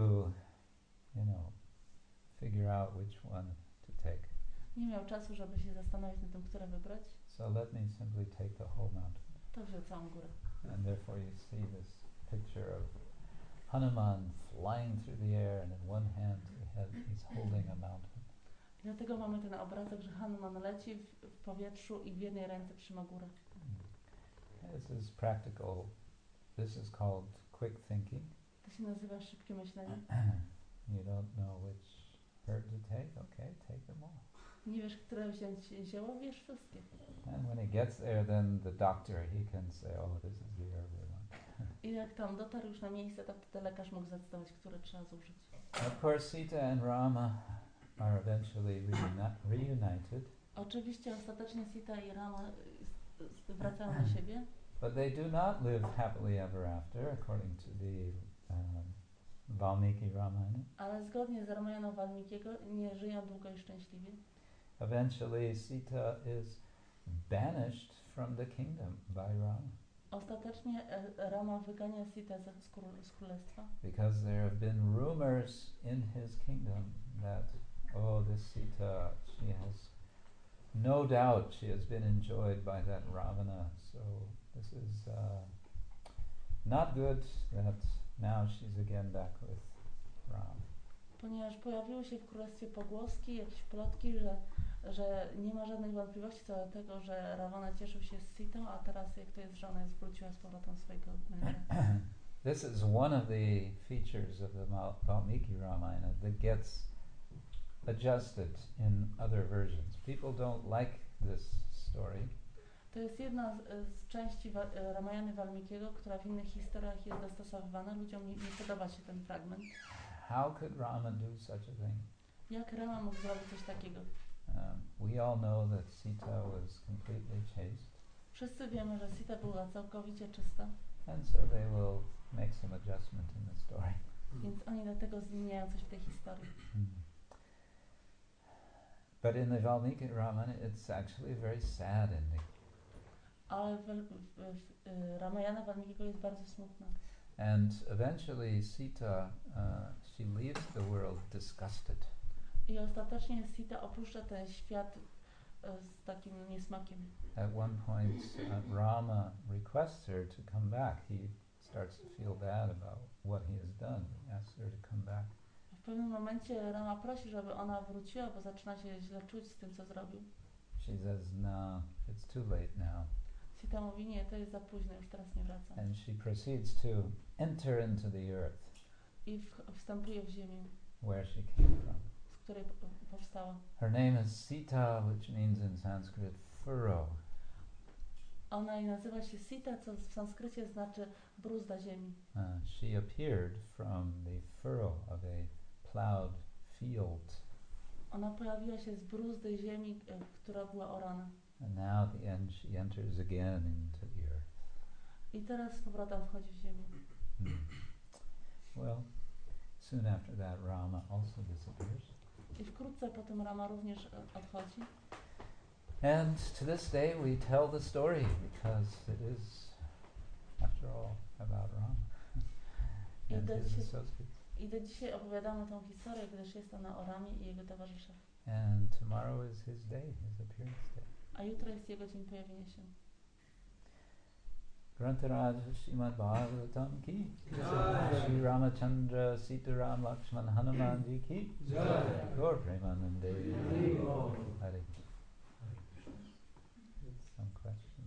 you know, figure out which one to take. Nie miał czasu, żeby się zastanowić nad tym, które wybrać. So let me simply take the whole mountain. To wziął całą górę. And therefore you see this picture of Hanuman flying through the air, and in one hand he has, he's holding a mountain. I dlatego mamy ten obrazek, że Hanuman leci w, w powietrzu i w jednej ręce trzyma górę. This is practical. This is called quick thinking. To się nazywa szybkie myślenie. You don't know which herb to take? Okay, take them all. Nie wiesz, które wziąć zioło, wiesz wszystkie. And when he gets there, then the doctor, he can say, oh, this is the herb we want. I jak tam dotarł już na miejsce, to wtedy lekarz mógł zdecydować, które trzeba zużyć. Of course, Sita and Rama are eventually reuni- reunited, Oczywiście ostatecznie Sita i Rama y, s- s- wracają do siebie, but they do not live happily ever after, according to the um, Valmiki Ramayana. ale zgodnie z Ramayaną Walmikiego nie żyją długo i szczęśliwie. Eventually, Sita is banished from the kingdom by Rama Ostatecznie e, Rama wygania Sitę z, z, król, z królestwa, because there have been rumors in his kingdom that, oh, this Sita, she has no doubt she has been enjoyed by that Ravana, so this is uh, not good that now she's again back with Ram. ponieważ pojawiły się w królestwie pogłoski, jakieś plotki, że, że nie ma żadnych wątpliwości co do tego, że Ravana cieszył się z Sitą, a teraz jak to jest żona, jest wróciła z powrotem swojego męża. This is one of the features of the Mal- Valmiki Ramayana that gets adjusted in other versions. People don't like this story To jest jedna z, z części wa- Ramayany Walmikiego, która w innych historiach jest dostosowywana. Ludziom nie, nie podoba się ten fragment. How could Rama do such a thing? Jak Rama mógł zrobić coś takiego? Um, we all know that Sita was completely chaste, Wszyscy wiemy, że Sita była całkowicie czysta, and so they will make some adjustment in the story. więc oni dlatego zmieniają coś w tej historii. Hmm. But in the Valmiki Ramayana, it's actually a very sad ending. Ale w, w, w, y, Ramayana Walmikiego jest bardzo smutna. And eventually Sita, uh, she leaves the world disgusted. I ostatecznie Sita opuszcza ten świat y, z takim niesmakiem. At one point, uh, Rama requests her to come back. He starts to feel bad about what he has done. He asks her to come back. W pewnym momencie Rama prosi, żeby ona wróciła, bo zaczyna się źle czuć z tym, co zrobił. She says, no, it's too late now. Sita mówi, nie, to jest za późno, już teraz nie wracam. And she proceeds to enter into the earth I w, wstępuje w ziemię, where she came from. z której po, powstała. Her name is Sita, which means in Sanskrit furrow. Ona i nazywa się Sita, co w sanskrycie znaczy bruzda ziemi. Uh, she appeared from the furrow of a plowed field. Ona pojawiła się z bruzdy ziemi, e, która była orana. And now at the end she enters again into the earth. I teraz z powrotem wchodzi w ziemię. Hmm. Well, soon after that Rama also disappears. I wkrótce potem Rama również e, odchodzi. And to this day we tell the story because it is, after all, about Rama I and do, his ci- associates. I do dzisiaj opowiadamy tą historię, gdyż jest ona o Ramie i jego towarzyszach. And tomorrow is his day, his appearance day. A jutro jest jego dzień pojawienia się. Grantaraj Srimad Bhagavatam ki, Jai. Shri Ramachandra Sitaram Lakshman Hanuman ji ki, Jai. Gaur Premanande. Hari Bol. Hari. Some question?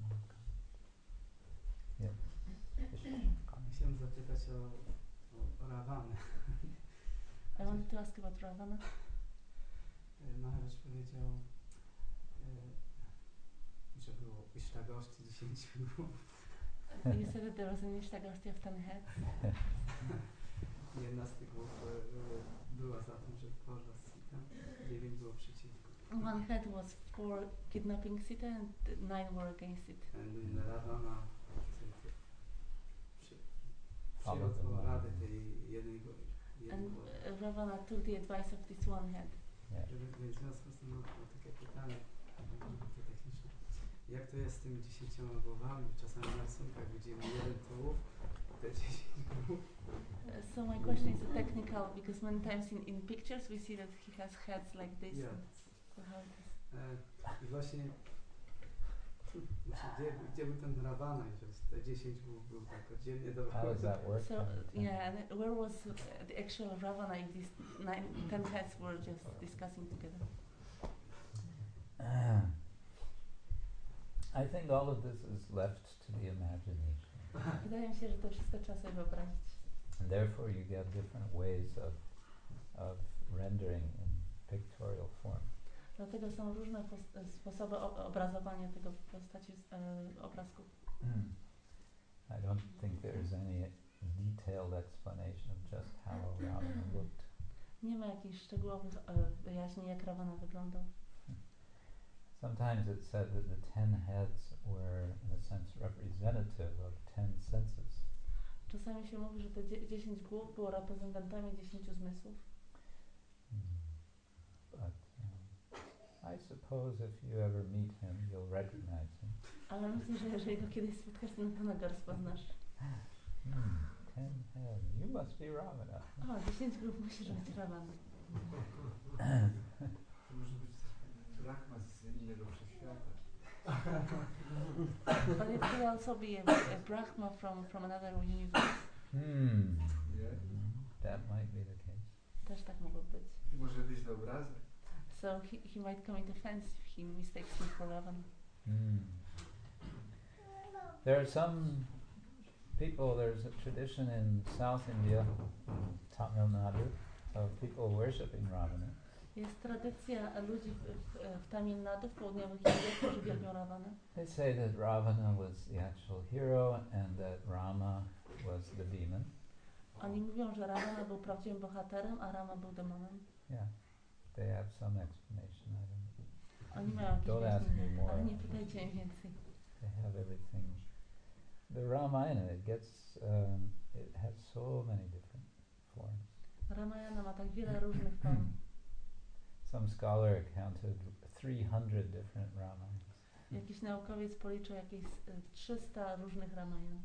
Yes. Chciałem zapytać o, o, o Rawanę. I wanted to ask about Ravana. E, Maharaj powiedział, e, że było Isztagoszczy dziesięciu głów. You said that there was an Ishtagasti of ten heads. Jedna z tych głów e, była za tym, że porwał Sita, dziewięć było przeciwko. One head was for kidnapping Sita and nine were against it. And Ravana przy- przy- Ale przyjął to tą ma- radę tej jednej głowy. jednej And głowy. uh, Ravana took the advice of this one head. Yeah. Żeby- Więc w związku z tym mam mam takie pytanie, to techniczne. Jak to jest z tymi dziesięcioma głowami? Czasami na rysunkach widzimy jeden tułów, te dziesięć głów. Uh, so my question is technical because many times in, in pictures we see that he has heads like this. Yeah. So how it is. E, I właśnie znaczy, gdzie, gdzie był ten Ravana, że te dziesięć głów był tak oddzielnie do How does that work? So uh, yeah, and uh, where was uh, the actual Ravana if these nine, ten heads were just discussing together? I think all of this is left to the imagination. Wydaje mi się, że to wszystko trzeba sobie wyobrazić. And therefore you get different ways of, of rendering in pictorial form. Dlatego są różne pos- e, sposoby o- obrazowania tego w postaci e, obrazków. I don't think there's any detailed explanation of just how Ravana looked. Nie ma jakichś szczegółowych e, wyjaśnień, jak Ravana wyglądał. Sometimes it's said that the ten heads were, in a sense, representative of ten senses. Czasami się mówi, że te dzie- dziesięć głów było reprezentantami dziesięciu zmysłów. Mm. But um, I suppose if you ever meet him, you'll recognize him. Ale myślę, że jeżeli go kiedyś spotkasz, to na pewno go rozpoznasz. Hmm, ten heads. You must be Ravana. O, dziesięć głów musisz być Ravana. To może być Brahma z innego wszechświata. But it could also be a, a Brahma from, from another universe. Hmm. Nie? That might be the case. Też tak mogło być. I może wyjść do obrazek. So he, he might come into offense if he mistakes me for Ravana. Hmm. There are some people, there's a tradition in South India, Tamil Nadu, of people worshipping Ravana. Jest tradycja ludzi w, w, w Tamil Nadu, w południowych Indiach, którzy wielbią Ravanę. They say that Ravana was the actual hero and that Rama was the demon. Oni mówią, że Ravana był prawdziwym bohaterem, a Rama był demonem. Yeah, they have some explanation. I don't Oni mają jakieś Don't ask me wyjaśnienie, more. ale nie pytajcie mnie więcej. They have everything. The Ramayana, it gets, um, it has so many different forms. Ramayana ma tak wiele różnych form. Some scholar counted three hundred different Ramayans. Jakiś naukowiec policzył jakieś y, trzysta różnych Ramayan.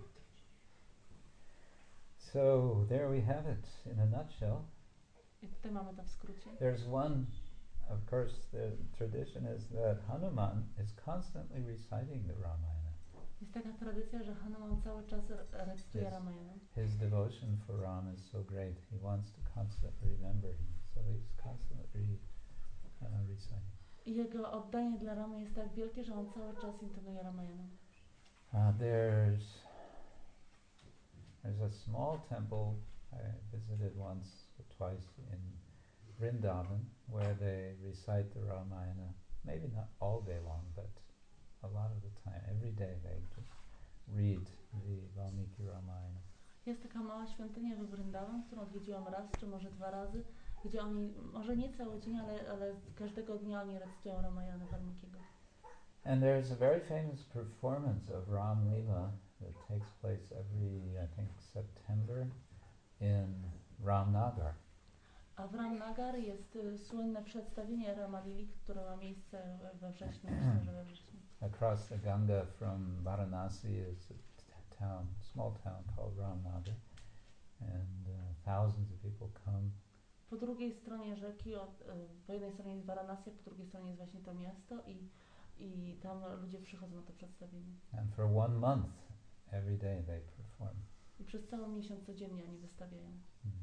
So there we have it in a nutshell. I tutaj mamy to w skrócie. There's one, of course, the tradition is that Hanuman is constantly reciting the Ramayana. Jest taka tradycja, że Hanuman cały czas re- recytuje Yes. Ramayana. His devotion for Ram is so great, he wants to constantly remember him, so he's constantly uh, reciting. I jego oddanie dla Ramy jest tak wielkie, że on cały czas intonuje Ramayana. Uh, there's there's a small temple I visited once or twice in Vrindavan where they recite the Ramayana, maybe not all day long, but a lot of the time, every day they just read the Valmiki Ramayana. Jest taka mała świątynia we Vrindavan, którą odwiedziłam raz, czy może dwa razy, gdzie oni, może nie cały dzień, ale, ale każdego dnia oni recytują Ramayana Valmikiego. And there's a very famous performance of Ram Leela that takes place every, I think, September in Ramnagar. A w Ramnagar jest y, słynne przedstawienie Ramalili, które ma miejsce we wrześniu, myślę, że we wrześniu. Across the Ganga from Varanasi is a t- town, small town called Ramnagar, and uh, thousands of people come. Po drugiej stronie rzeki, od, y, po jednej stronie jest Varanasi, a po drugiej stronie jest właśnie to miasto i, i tam ludzie przychodzą na to przedstawienie. And for one month, every day they perform. I przez cały miesiąc codziennie oni wystawiają. Mm.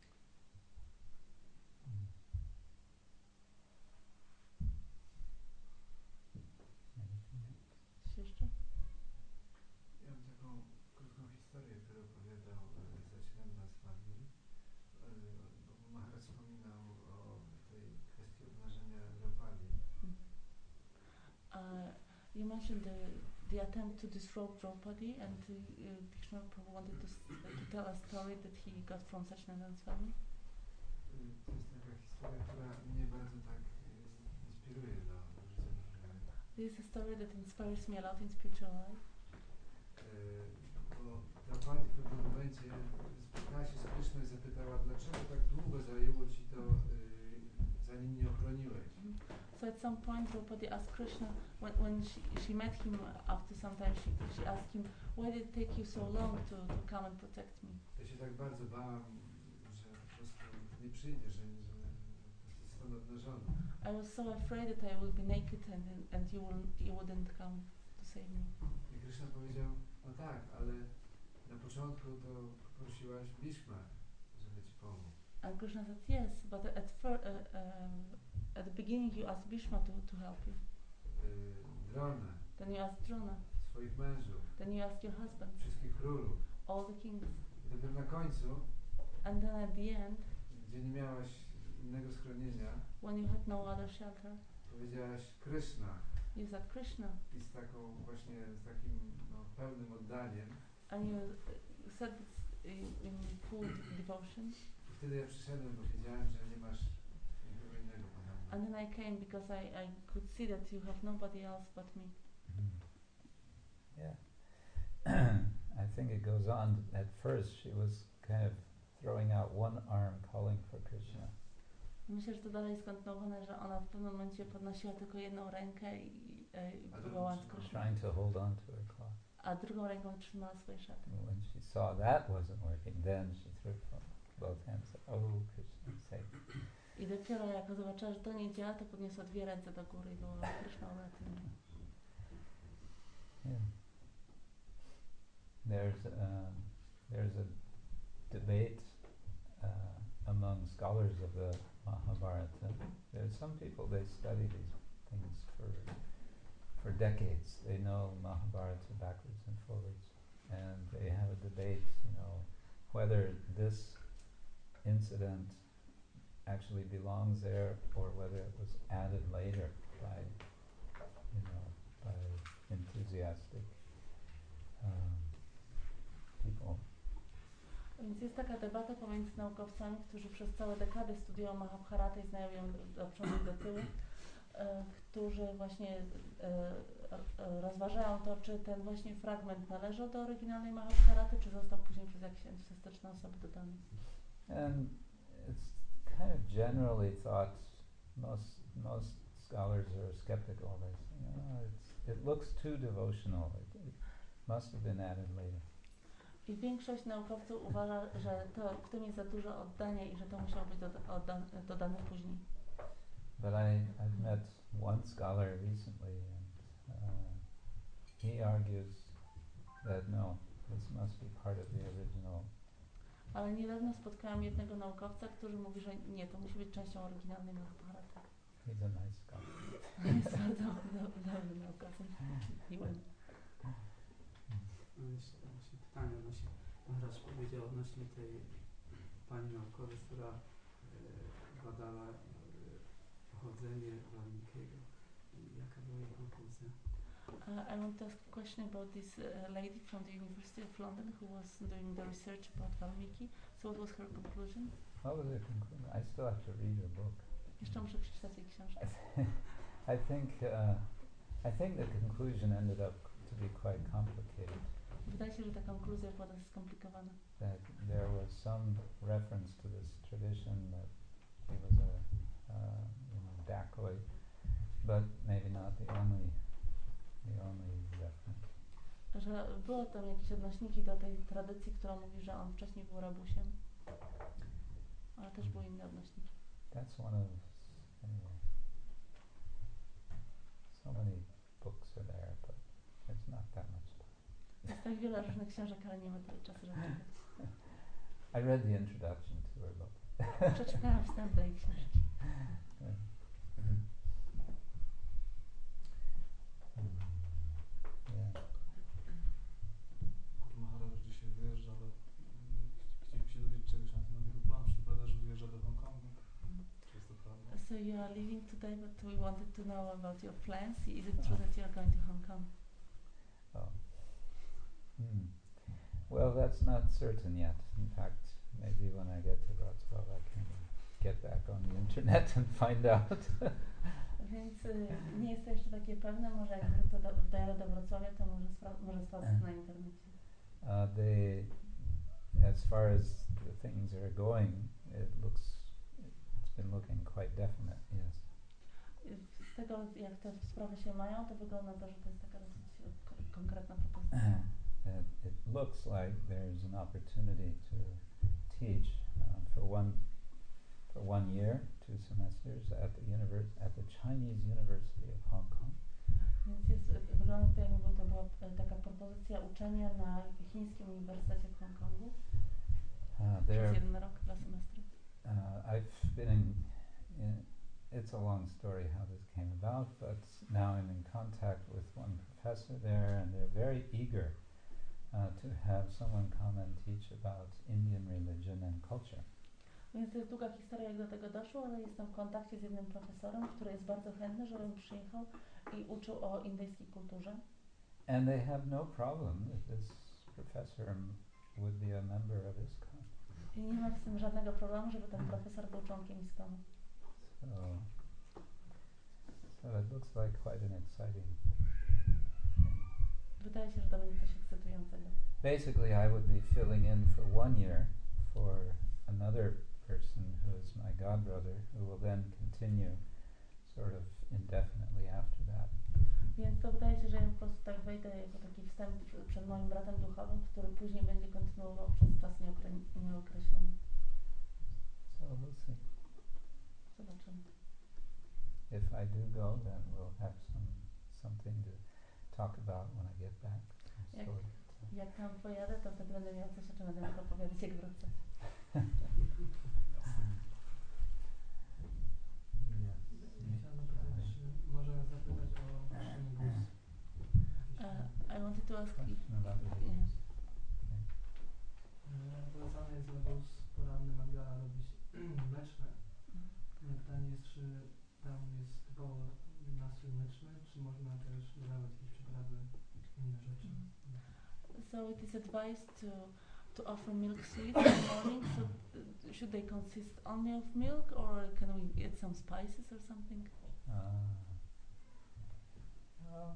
Mm. Anything else? Coś jeszcze? Ja mam taką krótką historię, którą opowiadał e, Satyananda Swami. E, bo Maharaj wspominał o tej kwestii obnażenia Draupadi. Uh, you mentioned the, the attempt to disrobe Draupadi, and uh, Krishna Prabhu wanted to, s- to tell a story that he got from Satchidananda Swami. E, To jest taka historia, która mnie bardzo tak e, inspiruje do, do życia duchowego. This is a story that inspires me a lot in spiritual life. E, Bo Draupadi w pewnym momencie spotkała się z Kryszną i zapytała, dlaczego tak długo zajęło ci to, e, zanim mnie ochroniłeś. So at some point Draupadi asked Krishna, when, when she, she met him after some time, she, she asked him, why did it take you so long to, to come and protect me? Ja się tak bardzo bałam, że po prostu nie przyjdzie, że, że, że po prostu zostanę obnażony. I was so afraid that I would be naked and, and you, will, you wouldn't come to save me. I Kryszna powiedział, no tak, ale na początku to poprosiłaś Bhishma, żeby ci pomógł. And Krishna said, yes, but at, fir- uh, um, at the beginning you asked Bhishma to, to help you. Yy, Dronę, Then you asked Drona. swoich mężów, Then you asked your husband, wszystkich królów. all the kings. I dopiero na końcu, And then at the end, gdzie nie miałaś innego schronienia, when you had no other shelter, powiedziałaś Kryszna you said Krishna. i z taką właśnie, z takim no, pełnym oddaniem. And you uh, said this in, in full devotion. I wtedy ja przyszedłem, bo wiedziałem, że nie masz nikogo innego poza mną. And then I came because I, I could see that you have nobody else but me. Mm. Yeah. I think it goes on. At first, she was kind of throwing out one arm, calling for Krishna. Myślę, że to dalej jest kontynuowane, że ona w pewnym momencie podnosiła tylko jedną rękę i, e, i A wołając drugą Krishna, Trying to hold on to her cloth. a drugą ręką trzymała swoje szaty. And when she saw that wasn't working, then she threw from both hands. Oh, Krishna's sake. I dopiero jak zobaczyła, że to nie działa, to podniosła dwie ręce do góry i wołała Krishna uratuj mnie. Yeah. There's um, there's a debate uh, among scholars of the Mahabharata. There's some people, they study these things for for decades. They know Mahabharata backwards and forwards, and they have a debate, you know, whether this incident actually belongs there or whether it was added later by, you know, by enthusiastic um, people. Więc jest taka debata pomiędzy naukowcami, którzy przez całe dekady studiują Mahabharatę i znają ją do przodu i do tyłu, e, którzy właśnie e, e, rozważają to, czy ten właśnie fragment należał do oryginalnej Mahabharaty, czy został później przez jakieś entuzjastyczne osoby dodany. And it's kind of generally thought, most most scholars are skeptical. They say, you know, it's, it looks too devotional. It, it must have been added later. I większość naukowców uważa, że to, w tym jest za dużo oddania i że to musiało być doda- odda- dodane później. But I, I've met one scholar recently, and uh, he argues that no, this must be part of the original. Ale niedawno spotkałam jednego naukowca, który mówi, że nie, to musi być częścią oryginalnej Mahabharaty. He's a nice scholar. Jest bardzo do- dobry naukowcem. Miłym. No jeszcze właśnie pytanie odnośnie, Maharaj powiedział odnośnie tej pani naukowej, która e, badała e, pochodzenie Walmikiego. I jaka była jej konkluzja? Uh, I want to ask a question about this uh, lady from the University of London who was doing the research about Valmiki. So what was her conclusion? What was the conclusion? I still have to read her book. Jeszcze muszę przeczytać jej książkę. I think uh, I think the conclusion ended up to be quite complicated. Wydaje się, że ta konkluzja była dość skomplikowana. That there was some reference to this tradition that że były tam jakieś odnośniki do tej tradycji, która mówi, że on wcześniej był rabusiem, ale też były inne odnośniki. That's one of, anyway, so many books are there, but it's not that much time. Jest tak wiele różnych książek, ale nie ma tyle czasu, żeby czytać. I read the introduction to her book. Przeczytałam wstęp do jej książki. Yeah. Maharaj już dzisiaj wyjeżdża, ale mm, chcieliby się dowiedzieć czegoś na temat jego planów. Czy to prawda, że wyjeżdża do Hongkongu? Czy jest to prawda? So you are leaving today, but we wanted to know about your plans. Is it true that you are going to Hong Kong? Oh. Hmm. Well, that's not certain yet. In fact, maybe when I get to Wrocław, I can get back on the internet and find out. Więc y, nie jest to jeszcze takie pewne. Może jak wrócę do, dojadę do Wrocławia, to może, spra- może sprawdzę na internecie. Uh, they, as far as the things are going, it looks, it's been looking quite definite, yes. Y, Z tego, jak te sprawy się mają, to wygląda to, że to jest taka dosyć y, k- konkretna propozycja. It, it looks like there's an opportunity to teach uh, for one for one year, two semesters at the univers- at the Chinese University of Hong Kong. Więc jest, y, wygląda to, jakby to była y, taka propozycja uczenia na chińskim uniwersytecie w Hongkongu Uh, przez there, jeden rok, dwa semestry. uh, I've been in, in. It's a long story how this came about, but now I'm in contact with one professor there, and they're very eager uh, to have someone come and teach about Indian religion and culture. Więc to jest długa historia, jak do tego doszło, ale jestem w kontakcie z jednym profesorem, który jest bardzo chętny, żebym przyjechał i uczył o indyjskiej kulturze. And they have no problem that this professor m- would be a member of ISKCON. I nie ma z tym żadnego problemu, żeby ten profesor był członkiem ISKCONu. So, so it looks like quite an exciting thing. Wydaje się, że to będzie coś ekscytującego. Basically, I would be filling in for one year for another person who is my godbrother, who will then continue sort of indefinitely after that. Więc to wydaje się, że ja po prostu tak wejdę jako taki wstęp pr- przed moim bratem duchowym, który później będzie kontynuował przez czas nieokre- nieokreślony. So we'll see. Zobaczymy. If I do go, then we'll have some something to talk about when I get back. Jak- So, Jak tam pojadę, to wtedy będę miała coś, o czym będę mógł opowiadać, jak wrócę. Chciałem zapytać, czy możemy zapytać o Shingus? Uh, I wanted to ask you, question about yeah. religions. Polecane jest legus poranny Magdala robić mleczne. Moje pytanie jest, czy tam jest typowo nastrój mleczny, czy można też dodawać jakieś przyprawy, inne rzeczy? So it is advised to to offer milk sweets in the morning. So uh, should they consist only of milk, or can we add some spices or something? Uh, well,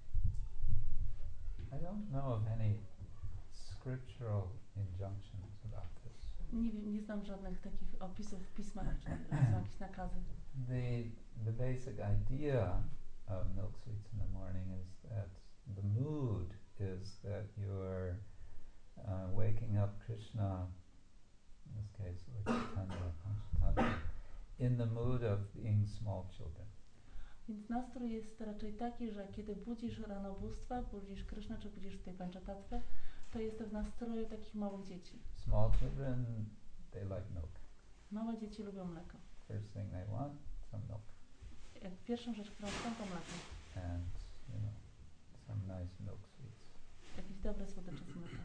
I don't know of any scriptural injunctions about this. Nie wiem, nie znam żadnych takich opisów w pismach, czy są jakieś nakazy. The the basic idea of milk sweets in the morning is that the mood is that you're uh, waking up Krishna, in this case Lord Chaitanya, Panchatatma, in the mood of being small children. Więc nastrój jest raczej taki, że kiedy budzisz rano bóstwa, budzisz Krysznę, czy budzisz tutaj Panchatatwę, to jest to w nastroju takich małych dzieci. Small children, they like milk. Małe dzieci lubią mleko. First thing they want, some milk. Jak pierwszą rzecz, którą chcą, to mleko. And, you know, some nice milk sweets. Jakieś dobre słodycze z mleka.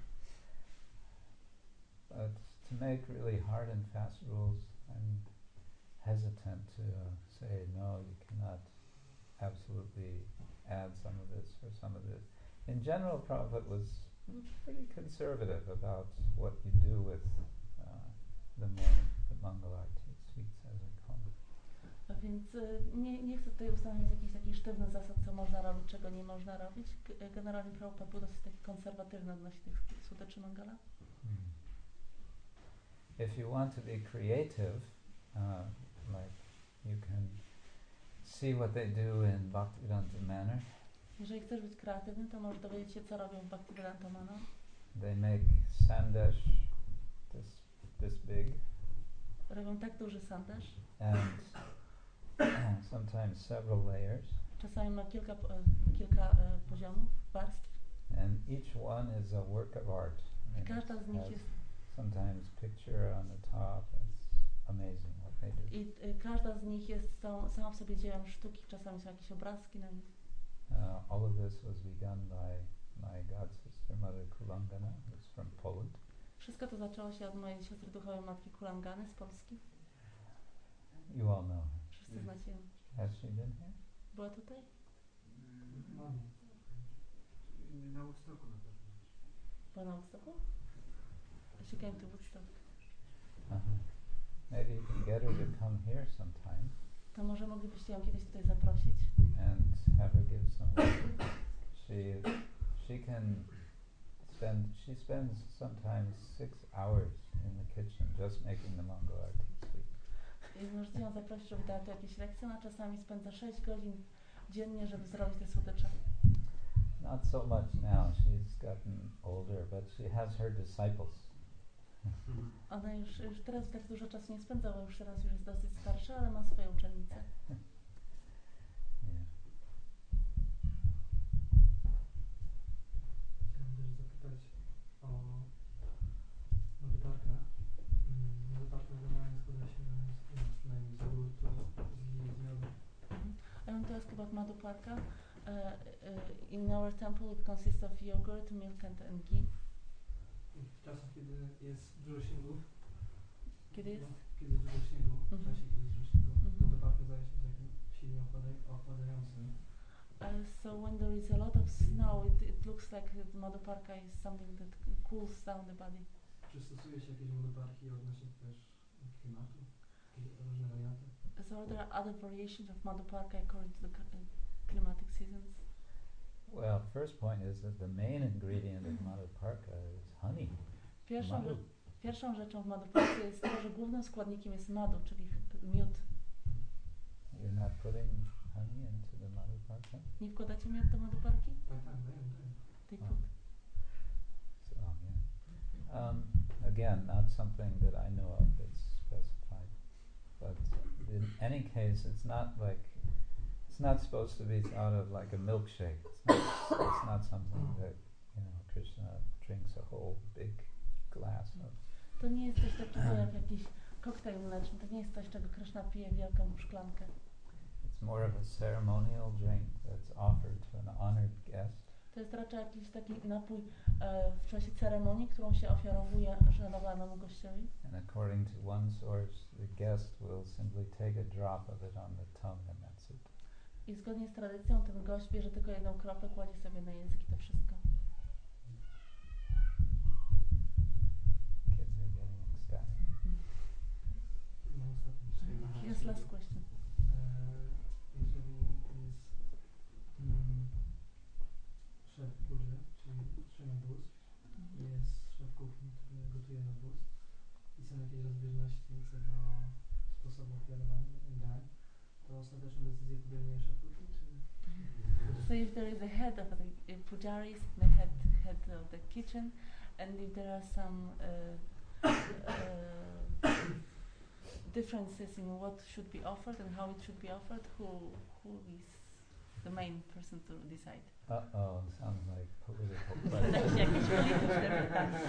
But to make really hard and fast rules, I'm hesitant to say, no, you cannot absolutely add some of this or some of this. In general, Prabhupada was pretty conservative about what you do with uh, the morning, the Mangalarti sweets, as we call them. A więc y, nie, nie chcę tutaj ustanawiać jakichś takich sztywnych zasad, co można robić, czego nie można robić. G- Generalnie Prabhupada był dosyć taki konserwatywny odnośnie tych słodyczy Mangala. Hmm. If you want to be creative, uh, like you can see what they do in Bhaktivedanta Manor. Jeżeli chcesz być kreatywny, to możesz dowiedzieć się, co robią w Bhaktivedanta Mana. They make sandesh this this big, Robią tak duży sandesh. and sometimes several layers, Czasami ma kilka, po- e, kilka e, poziomów, warstw. and each one is a work of art. I I mean, każda it z nich has jest, sometimes picture on the top. It's amazing what they do. i e, każda z nich jest tą, sama w sobie dziełem sztuki. Czasami są jakieś obrazki na nich. Uh, all of this was begun by my god sister, Mother Kulangana, who's from Poland. Wszystko to zaczęło się od mojej siostry duchowej matki Kulangany z Polski. You all know her. Wszyscy znacie ją. Has she been here? Była tutaj? Mamy. Mm, Na Woodstocku na pewno. Była na Woodstocku? She came to Woodstock. Uh-huh. Maybe you can get her to come here sometime To może moglibyście ją kiedyś tutaj zaprosić and have her give some worship. She she can spend she spends sometimes six hours in the kitchen just making the mango arti sweet. i możecie ją zaprosić, żeby dała tu jakieś lekcje. Ona czasami spędza sześć godzin dziennie, żeby zrobić te słodycze. Not so much now. She's gotten older, but she has her disciples. Ona już, już teraz tak dużo czasu nie spędza, bo już teraz już jest dosyć starsza, ale ma swoje uczennice. Yeah. Chciałem też zapytać o Madhuparka. Mm, Madhuparka generalnie składa się z, z najmniej z jogurtu i z miodu. I want to ask about Madhuparka. Uh, uh, in our temple it consists of yogurt, milk and, and ghee. I w czasach, kiedy jest dużo śniegu, Kiedy jest? no, kiedy jest dużo śniegu, w Mhm. czasie, kiedy jest dużo śniegu, Mhm. Madhuparka zdaje się być takim silnie ochładzaj- ochładzającym. Uh, so when there is a lot of snow, it, it looks like the Madhuparka is something that cools down the body. Czy stosuje się jakieś Madhuparki odnośnie też klimatu? Jakieś różne warianty? So are there other variations of Madhuparka according to the c- uh, climatic seasons? Well, first point is that the main ingredient of Madhuparka is honey. Pierwszą, Madu. rze- pierwszą rzeczą w Madhuparce jest to, że głównym składnikiem jest madu, czyli ch- miód. You're not putting honey into the Madhuparka? Nie wkładacie miód do Madhuparki? Tak, tak, dajemy, dajemy. They Oh. put. So, yeah. Um, again, not something that I know of that's specified. But in any case, it's not like, it's not supposed to be thought of like a milkshake. It's not, it's not something that, you know, Krishna drinks a whole big glass of. To nie jest coś takiego jak jakiś koktajl mleczny. To nie jest coś, czego Krishna pije wielką szklankę. It's more of a ceremonial drink that's offered to an honored guest. To jest raczej jakiś taki napój e, w czasie ceremonii, którą się ofiarowuje szanowanemu gościowi. And according to one source, the guest will simply take a drop of it on the tongue and that's it. I zgodnie z tradycją ten gość bierze tylko jedną kroplę, kładzie sobie na język i to wszystko. Kids are getting ecstatic. No ostatni cztery. Yes, last question. E, jeżeli jest mm, szef budży, czyli utrzymia bóstw, jest szef kuchni, który gotuje na bóstw i są jakieś rozbieżności co do sposobu ofiarowania dań, to ostateczną decyzję podejmuje szef kuchni, czy... So if there is a head of the uh, pujaris, the head head of the kitchen, and if there are some uh, uh, differences in what should be offered and how it should be offered, who who is the main person to decide? Uh-oh, sounds like political To question. takie jakieś polityczne pytanie.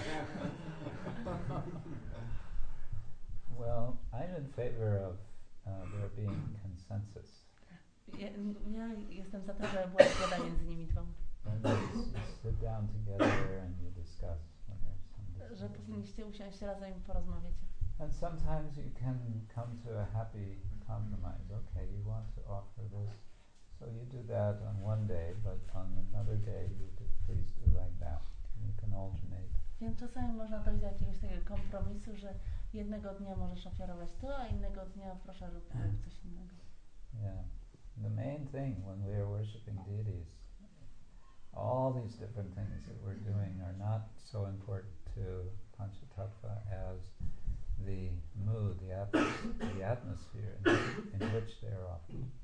Well, I'm in favor of uh, there being consensus. Ja, ja jestem za to, żeby była zgoda między nimi dwoma. And you s- sit down together and you discuss when there's some Że differences. powinniście usiąść razem i porozmawiacie. And sometimes you can come to a happy compromise. Okay, you want to offer this, so you do that on one day, but on another day you do, please do like that. And you can alternate. Więc czasami można dojść do jakiegoś takiego kompromisu, że jednego dnia możesz ofiarować to, a innego dnia proszę rób rób coś innego. Yeah. The main thing when we are worshipping deities, all these different things that we're doing are not so important to Panchatattva as the mood, the, atmos- the atmosphere in, in which they are offered.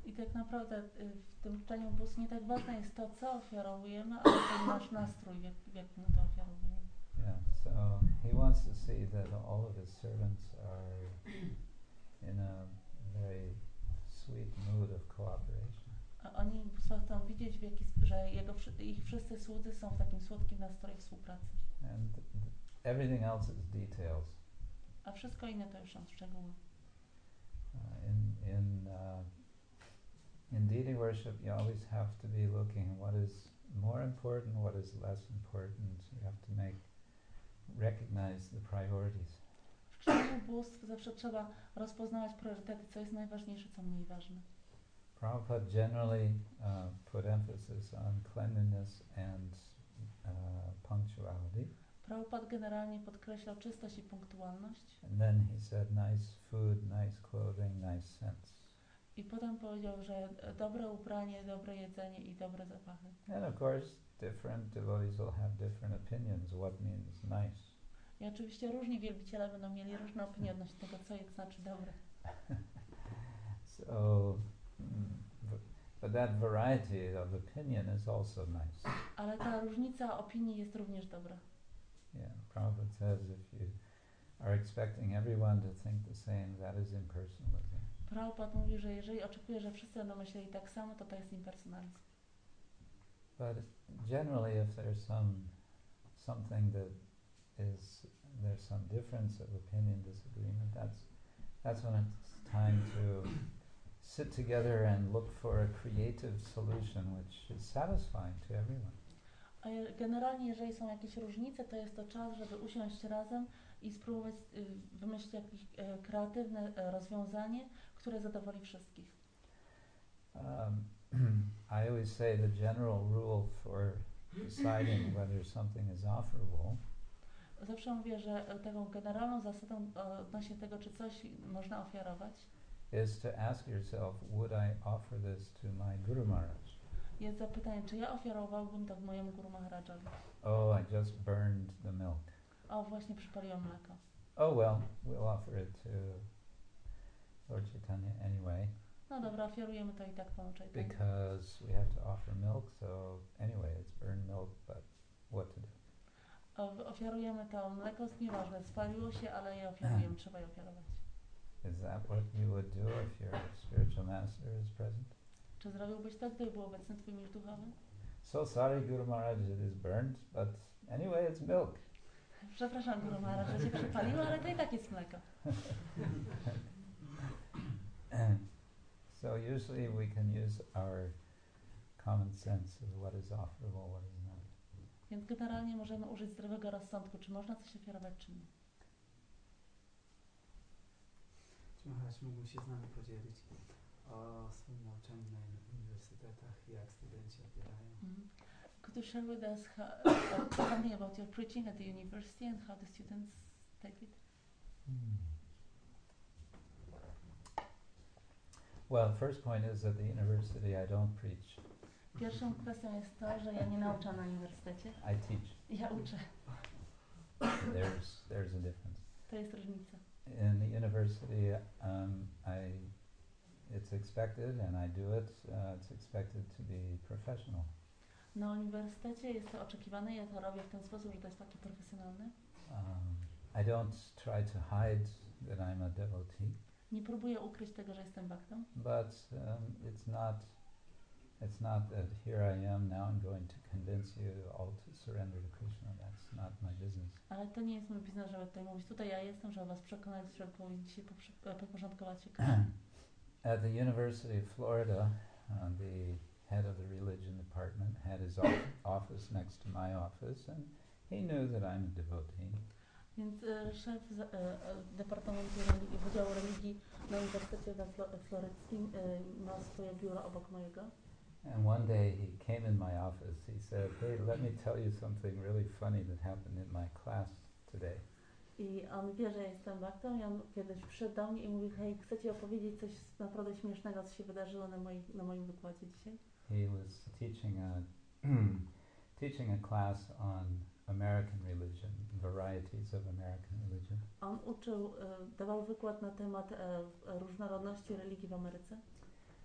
I tak naprawdę y, w tym uczeniu bóstw nie tak ważne jest to, co ofiarowujemy, ale ten nasz nastrój, w, jak, w jakim to ofiarowujemy. Yeah, so he wants to see that all of his servants are in a very sweet mood of cooperation. A oni chcą widzieć, w jaki, że jego, ich wszyscy słudzy są w takim słodkim nastroju współpracy. And th- everything else is details. A wszystko inne to już są szczegóły. Uh, in in uh, in deity worship, you always have to be looking what is more important, what is less important. You have to make recognize the priorities. W czczeniu bóstw zawsze trzeba rozpoznawać priorytety, co jest najważniejsze, co mniej ważne. Prabhupada generally uh, put emphasis on cleanliness and uh, punctuality. Prabhupada generalnie podkreślał czystość i punktualność. And then he said nice food, nice clothing, nice scents. I potem powiedział, że dobre ubranie, dobre jedzenie i dobre zapachy. And of course, different devotees will have different opinions what means nice. I oczywiście różni wielbiciele będą mieli różne opinie odnośnie tego, co jest znaczy dobre. So, mm, but, but that variety of opinion is also nice. Ale ta różnica opinii jest również dobra. Yeah, Prabhupada says if you are expecting everyone to think the same, that is impersonalism. Prabhupada mówi, że jeżeli oczekuje, że wszyscy będą myśleli tak samo, to to jest impersonalizm. But generally, if there's some something that is there's some difference of opinion, disagreement, that's that's when it's time to sit together and look for a creative solution which is satisfying to everyone. A je- generalnie, jeżeli są jakieś różnice, to jest to czas, żeby usiąść razem i spróbować y, wymyślić jakieś e, kreatywne e, rozwiązanie, które zadowoli wszystkich. Um, I always say the general rule for deciding whether something is offerable Zawsze mówię, że e, taką generalną zasadą e, odnośnie tego, czy coś można ofiarować, is to ask yourself, would I offer this to my Guru Maharaj? jest zapytanie, czy ja ofiarowałbym to mojemu Guru Maharajowi. Oh, I just burned the milk. O, właśnie przypaliłam mleko. Oh well, we'll offer it to Lord Chaitanya anyway, No dobra, ofiarujemy to i tak Panu Chaitanya. because we have to offer milk, so anyway, it's burned milk, but what to do? O, ofiarujemy to mleko, nieważne, spaliło się, ale je ofiarujemy, trzeba je ofiarować. Is that what you would do if your spiritual master is present? Czy zrobiłbyś tak, gdyby był obecny Twój mistrz duchowy? So sorry, Guru Maharaj, it is burned, but anyway, it's milk. Przepraszam, Guru Maharaj, że się przypaliło, ale to i tak jest mleko. So usually we can use our common sense of what is offerable, what is not. Więc generalnie możemy użyć zdrowego rozsądku, czy można coś ofiarować, czy nie. Czy Maharaj mógłby się z nami podzielić o swoim nauczaniu na uniwersytetach, jak studenci odbierają? Mm. Could you share with us how, uh, something about your preaching at the university and how the students take it? Hmm. Well, first point is at the university I don't preach, Pierwszą kwestią jest to, że ja nie nauczam na uniwersytecie. I teach. Ja uczę. There's there's a difference. To jest różnica. In the university, um, I it's expected and I do it. Uh, it's expected to be professional. Na uniwersytecie jest to oczekiwane, ja to robię w ten sposób, że to jest takie profesjonalne. Um, I don't try to hide that I'm a devotee, Nie próbuję ukryć tego, że jestem baktą, but um, it's not it's not that here I am now. I'm going to convince you all to surrender to Krishna. That's not my business. ale to nie jest mój biznes, żeby tutaj mówić, tutaj ja jestem, żeby was przekonać, że powinniście się poprzy- podporządkować się Krishna. At the University of Florida, uh, the head of the religion department had his off- office next to my office, and he knew that I'm a devotee. Więc e, szef z, e, e, Departamentu Religii, Wydziału Religii na Uniwersytecie na Flo- Floryckim e, ma swoje biuro obok mojego. And one day he came in my office. He said, "Hey, let me tell you something really funny that happened in my class today." I on wie, że jestem baktą i on kiedyś przyszedł do mnie i mówi, hej, chcę ci opowiedzieć coś naprawdę śmiesznego, co się wydarzyło na, moi, na moim wykładzie dzisiaj. He was teaching a teaching a class on American religion, varieties of American religion. On uczył, e, dawał wykład na temat e, różnorodności religii w Ameryce.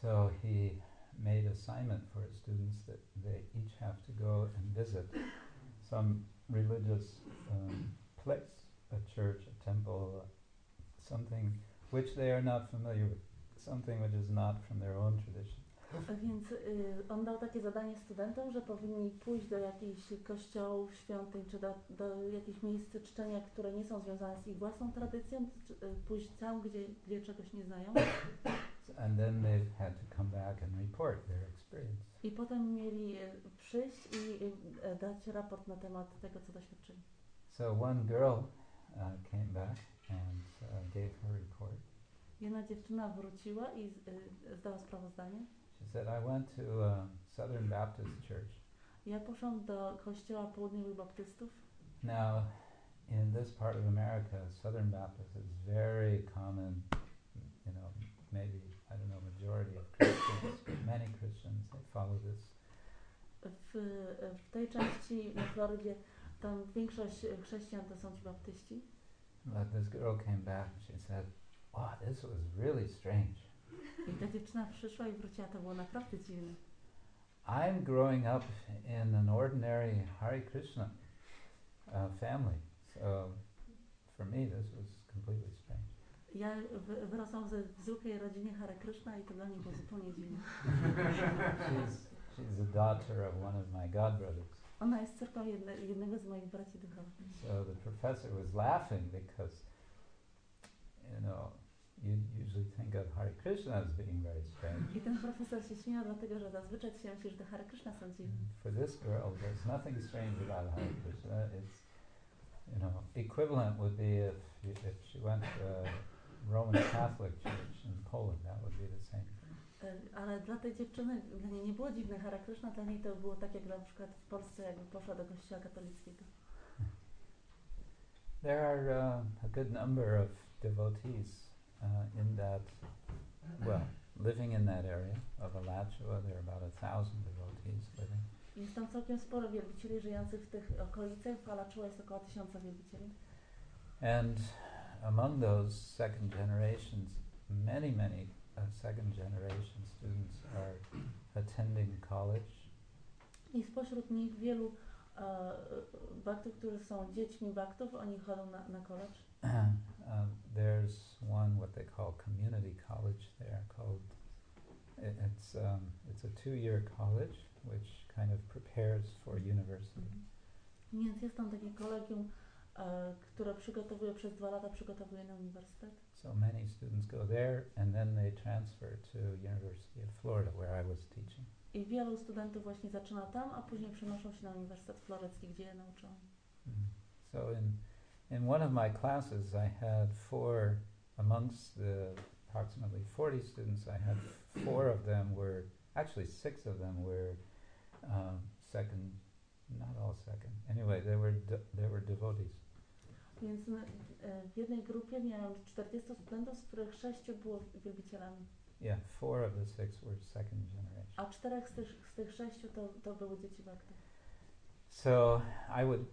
So he made assignment for his students that they each have to go and visit some religious um, place, a church, a temple, uh, something which they are not familiar with, something which is not from their own tradition. Więc y, on dał takie zadanie studentom, że powinni pójść do jakichś kościołów, świątyń, czy do, do jakichś miejsc czczenia, które nie są związane z ich własną tradycją, czy, y, pójść tam, gdzie, gdzie czegoś nie znają. And then they had to come back and report their experience. I potem mieli y, przyjść i y, dać raport na temat tego, co doświadczyli. So one girl uh, came back and uh, gave her report. Jedna dziewczyna wróciła i y, zdała sprawozdanie. She said, I went to uh, Southern Baptist Church. Ja poszłam do kościoła południowych baptystów. Now, in this part of America, Southern Baptist is very common, you know, maybe, I don't know, majority of Christians, but many Christians, they follow this. W, w tej części na Florydzie tam większość chrześcijan to są ci baptyści. But this girl came back and she said, wow, this was really strange. I ta dziewczyna przyszła i wróciła, to było naprawdę dziwne. I'm growing up in an ordinary Hare Krishna uh, family, so for me this was completely strange. Ja wy, wyrosłam ze w zwykłej rodzinie Hare Krishna i to dla mnie było zupełnie dziwne. she's, she's the daughter of one of my godbrothers. Ona jest córką jedne, jednego z moich braci duchownych. So the professor was laughing because, you know, you usually think of Hare Krishna as being very strange. I ten profesor się śmiał, dlatego że zazwyczaj się myśli, że te Hare Krishna są dziwne. For this girl, there's nothing strange about Hare Krishna. It's, you know, equivalent would be if you, if she went to a Roman Catholic church in Poland. That would be the same thing. Ale dla tej dziewczyny, dla niej nie było dziwne Hare Krishna, dla niej to było tak jak na przykład w Polsce, jakby poszła do kościoła katolickiego. There are uh, a good number of devotees uh, in that, well, living in that area of Alachua. There are about a thousand devotees living. Jest tam całkiem sporo wielbicieli żyjących w tych okolicach. W Alachua jest około tysiąca wielbicieli. And among those second generations, many, many uh, second generation students are attending college. I spośród nich wielu uh, baktów, którzy są dziećmi baktów, oni chodzą na, na college. um, there's one what they call community college there called it, it's um, it's a two-year college which kind of prepares for university. Mm-hmm. Więc jest tam takie kolegium, uh, które przygotowuje przez dwa lata przygotowuje na uniwersytet. So many students go there and then they transfer to University of Florida where I was teaching. I wielu studentów właśnie zaczyna tam, a później przenoszą się na Uniwersytet Florycki, gdzie ja nauczyłam. Mm. So in in one of my classes I had four, amongst the approximately forty students, I had four of them were, actually six of them were um, second, not all second. Anyway, they were de- they were devotees. Więc w jednej grupie miałem czterdziestu studentów, z których sześciu było wielbicielami. Yeah, four of the six were second generation. A czterech z tych, z tych sześciu to, to były dzieci baktów. So I would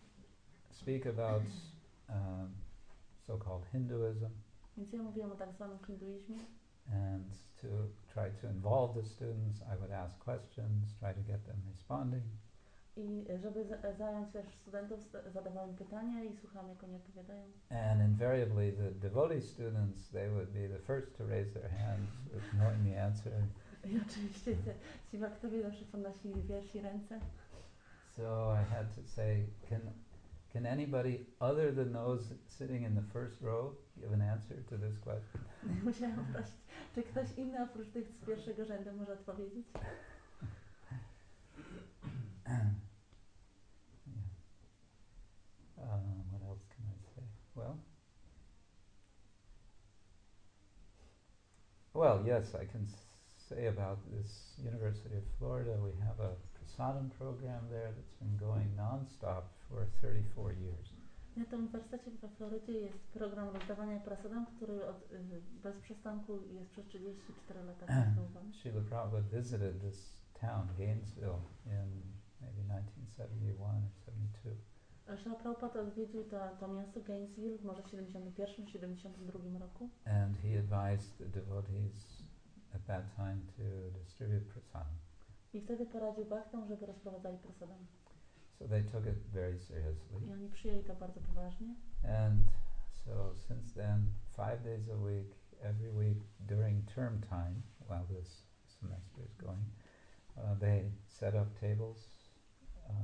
speak about um, so-called Hinduism. Więc ja mówiłam o tak zwanym hinduizmie. And to try to involve the students, I would ask questions, try to get them responding. I żeby z- zająć też studentów, zadawałem pytania i słuchałam, jak oni odpowiadają. And invariably the devotee students, they would be the first to raise their hands, knowing the answer. I oczywiście te, ci baktowie zawsze podnosili wiersi ręce. So I had to say, can can anybody other than those sitting in the first row give an answer to this question? Musiałam prosić, czy ktoś inny oprócz tych z pierwszego rzędu może odpowiedzieć? Yeah. Um, what else can I say? Well, well, yes, I can say about this University of Florida. We have a prasadam program there that's been going non-stop for thirty-four years. Na tym uniwersytecie we Florydzie jest program rozdawania prasadam, który od, y, bez przestanku jest przez trzydzieści cztery lata kontynuowany. Srila Prabhupada visited this town, Gainesville, in maybe nineteen seventy-one or seventy-two. Srila Prabhupada odwiedził to, to miasto Gainesville może w siedemdziesiątym pierwszym siedemdziesiątym drugim roku. And he advised the devotees at that time to distribute prasadam. I wtedy poradził bhaktom, żeby rozprowadzali prasadam. So they took it very seriously. I oni przyjęli to bardzo poważnie. And so since then, five days a week, every week during term time, while this semester is going, uh, they set up tables. Uh,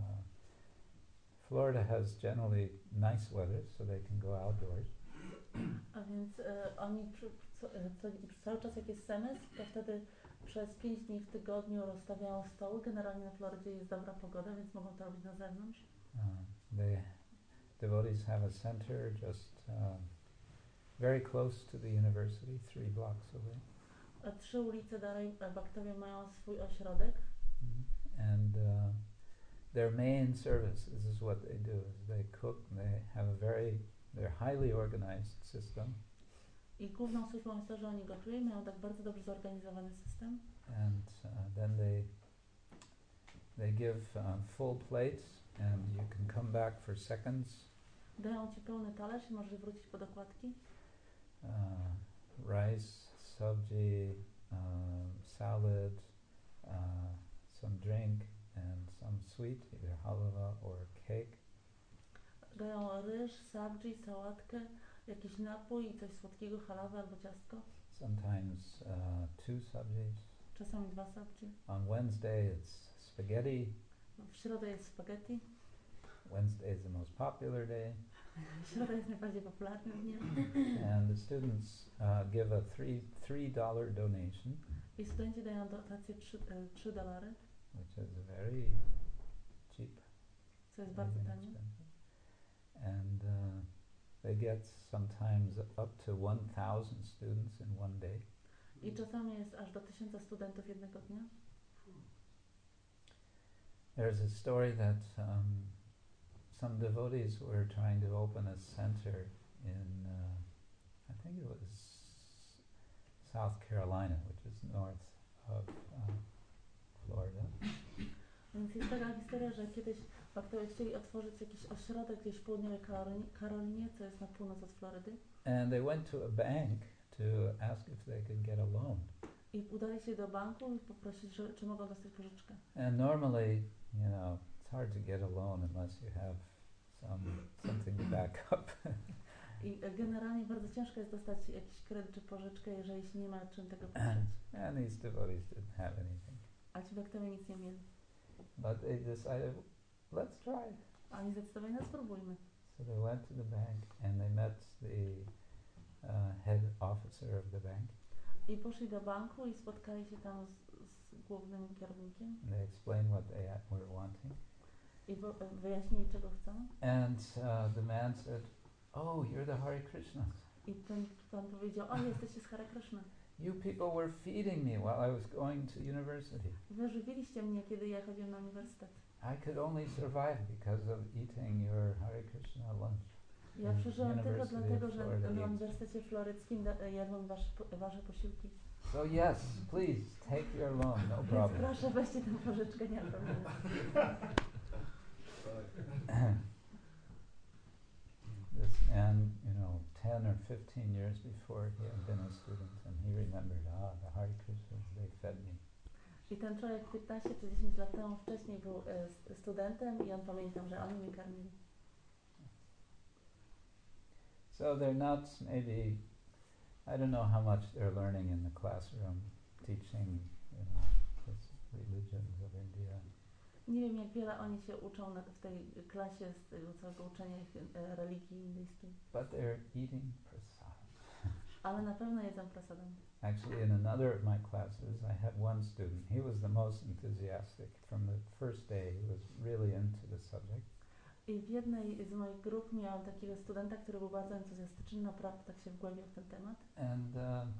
Florida has generally nice weather, so they can go outdoors. A więc e, oni przy, co, e, co, cały czas jak jest semestr, to wtedy przez pięć dni w tygodniu rozstawiają stoły. Generalnie na Florydzie jest dobra pogoda, więc mogą to robić na zewnątrz. Uh, they devotees have a center just uh, very close to the university, three blocks away. A trzy ulice dalej e, Bhaktowie mają swój ośrodek. Mm-hmm. And uh, their main service, this is what they do, is they cook, they have a very, they're highly organized system. I główną służbą jest to, że oni gotują i mają tak bardzo dobrze zorganizowany system. And uh, then they they give uh, full plates and you can come back for seconds. Dają ci pełny talerz i możesz wrócić po dokładki. Uh, rice, sabji, uh, salad, uh, some drink and some sweet, either halwa or cake. Dają ryż, sabji, sałatkę, jakiś napój i coś słodkiego, halawę albo ciastko. Sometimes uh, two sabjis. Czasami dwa sabji. On Wednesday it's spaghetti. W środę jest spaghetti. Wednesday is the most popular day. Środa jest najbardziej popularnym dniem. And the students uh, give a three three dollar donation. I studenci dają dotację trzy dolary. Which is very cheap. Co jest bardzo tanie. And uh, they get sometimes up to one thousand students in one day. I czasami jest aż do tysiąca studentów jednego dnia. There's a story that um, some devotees were trying to open a center in, uh, I think it was South Carolina, which is north of uh, Florida. Więc jest taka historia, że kiedyś Bhaktowie chcieli otworzyć jakiś ośrodek gdzieś w południowej Karolinie, co jest na północ od Florydy. And they went to a bank to ask if they could get a loan. I udali się do banku i poprosić, że, czy mogą dostać pożyczkę. And normally, you know, it's hard to get a loan unless you have some something to back up. I generalnie bardzo ciężko jest dostać jakiś kredyt czy pożyczkę, jeżeli się nie ma czym tego poprzeć. And these devotees didn't have anything. A ci Bhaktowie nic nie mieli. But they decided, let's try. A oni zdecydowali, no spróbujmy. So they went to the bank and they met the uh, head officer of the bank. I poszli do banku i spotkali się tam z, z głównym kierownikiem. And they explained what they were wanting. I wo- wyjaśnili, czego chcą. And uh, the man said, oh, you're the Hare Krishnas. I ten pan powiedział, o, jesteście z Hare Krishna. You people were feeding me while I was going to university. Wy żywiliście mnie, kiedy ja chodziłem na uniwersytet. I could only survive because of eating your Hare Krishna lunch. Ja przeżyłem tylko University dlatego, of że Florida na eats. Uniwersytecie Floryckim da- jadłem wasze, po- wasze posiłki. So yes, please take your loan, no Więc problem. proszę, weźcie tę pożyczkę, nie ma problemu. This, and you know, ten or fifteen years before he had been a student, and he remembered, ah, the Hare Krishnas, they fed me. I ten człowiek piętnaście czy dziesięć lat temu wcześniej był e, s- studentem i on pamiętał, że oni mnie karmili. So they're not maybe, I don't know how much they're learning in the classroom, teaching, you know, this religions of India. Nie wiem, jak wiele oni się uczą na, w tej klasie z tego całego uczenia ich e, religii indyjskiej. But they're eating prasadam. Ale na pewno jedzą prasadam. Actually, in another of my classes, I had one student. He was the most enthusiastic. From the first day, he was really into the subject. I w jednej z moich grup miałam takiego studenta, który był bardzo entuzjastyczny, naprawdę tak się wgłębiał w ten temat. And uh,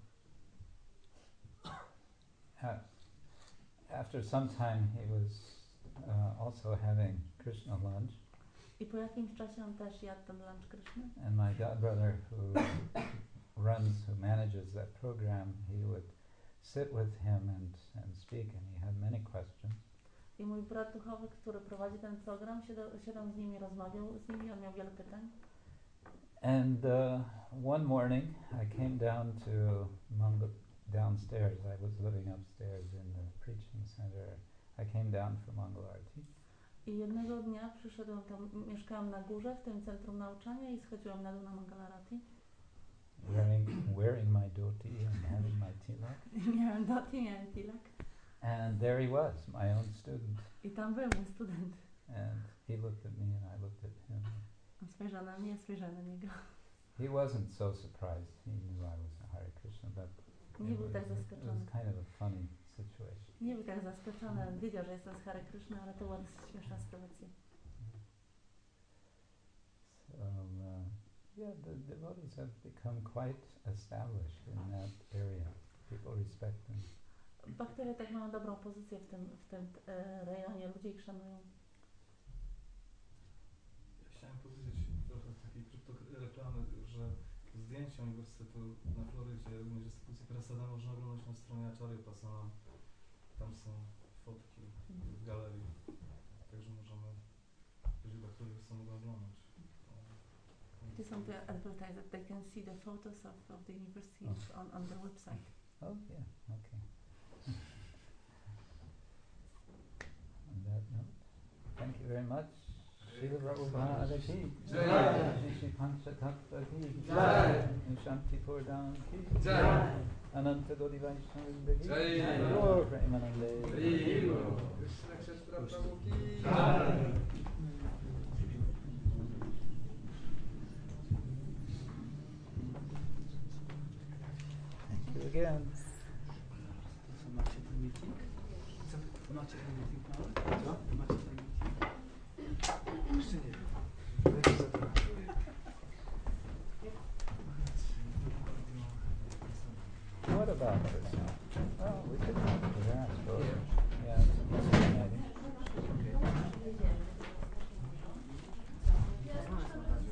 a- after some time, he was uh, also having Krishna lunch. I po jakimś czasie on też jadł ten lunch Krishna. And my godbrother, who runs, who manages that program, he would sit with him and, and speak, and he had many questions. I mój brat duchowy, który prowadzi ten program, siadał, siadał z nimi, rozmawiał z nimi, on miał wiele pytań. And uh, one morning, I came down to Manga, downstairs. I was living upstairs in the preaching center. I came down for Mangalarti. I jednego dnia przyszedłem tam, mieszkałam na górze w tym centrum nauczania i schodziłam na dół na Mangalarati. Wearing, wearing my dhoti and having my tilak. Miałem dhoti, miałem tilak. And there he was, my own student. I tam był mój student. And he looked at me and I looked at him. On spojrzał na mnie, ja spojrzałam na niego. He wasn't so surprised. He knew I was a Hare Krishna, but Nie it był was, tak it was zaskoczony. kind of a funny situation. Nie był tak zaskoczony, on wiedział, że jestem z Hare Krishna, ale to była dosyć śmieszna sytuacja. So, uh, yeah, the devotees have become quite established in that area. People respect them. Bhaktowie tak mają dobrą pozycję w tym, w tym e, rejonie, ludzie ich szanują. Ja chciałem powiedzieć trochę takiej kryptoreklamy, że zdjęcia Uniwersytetu na Florydzie, również instytucji Prasada można oglądać na stronie Acharya Pasana. Tam są fotki w galerii, także możemy, jeżeli Bhaktowie chcą mogą oglądać. It is on the advertise that they can see the photos of, of the university Oh. on, on their website. Oh, yeah, okay. On that note, thank you very much. Srila Prabhupada ki jai, Shri Panchatattva ki jai, Shanti Purdam ki jai, Ananta Gaudiya Vaishnava ki jai, Gaur Premanande. Krishna Kshetra Prabhu ki jai. Thank you again. Co, macie ten meeting? Co? Macie ten meeting mały? Co? Macie ten meeting? Jeszcze nie wiem. Będzie za trochę. What about this? Oh, we could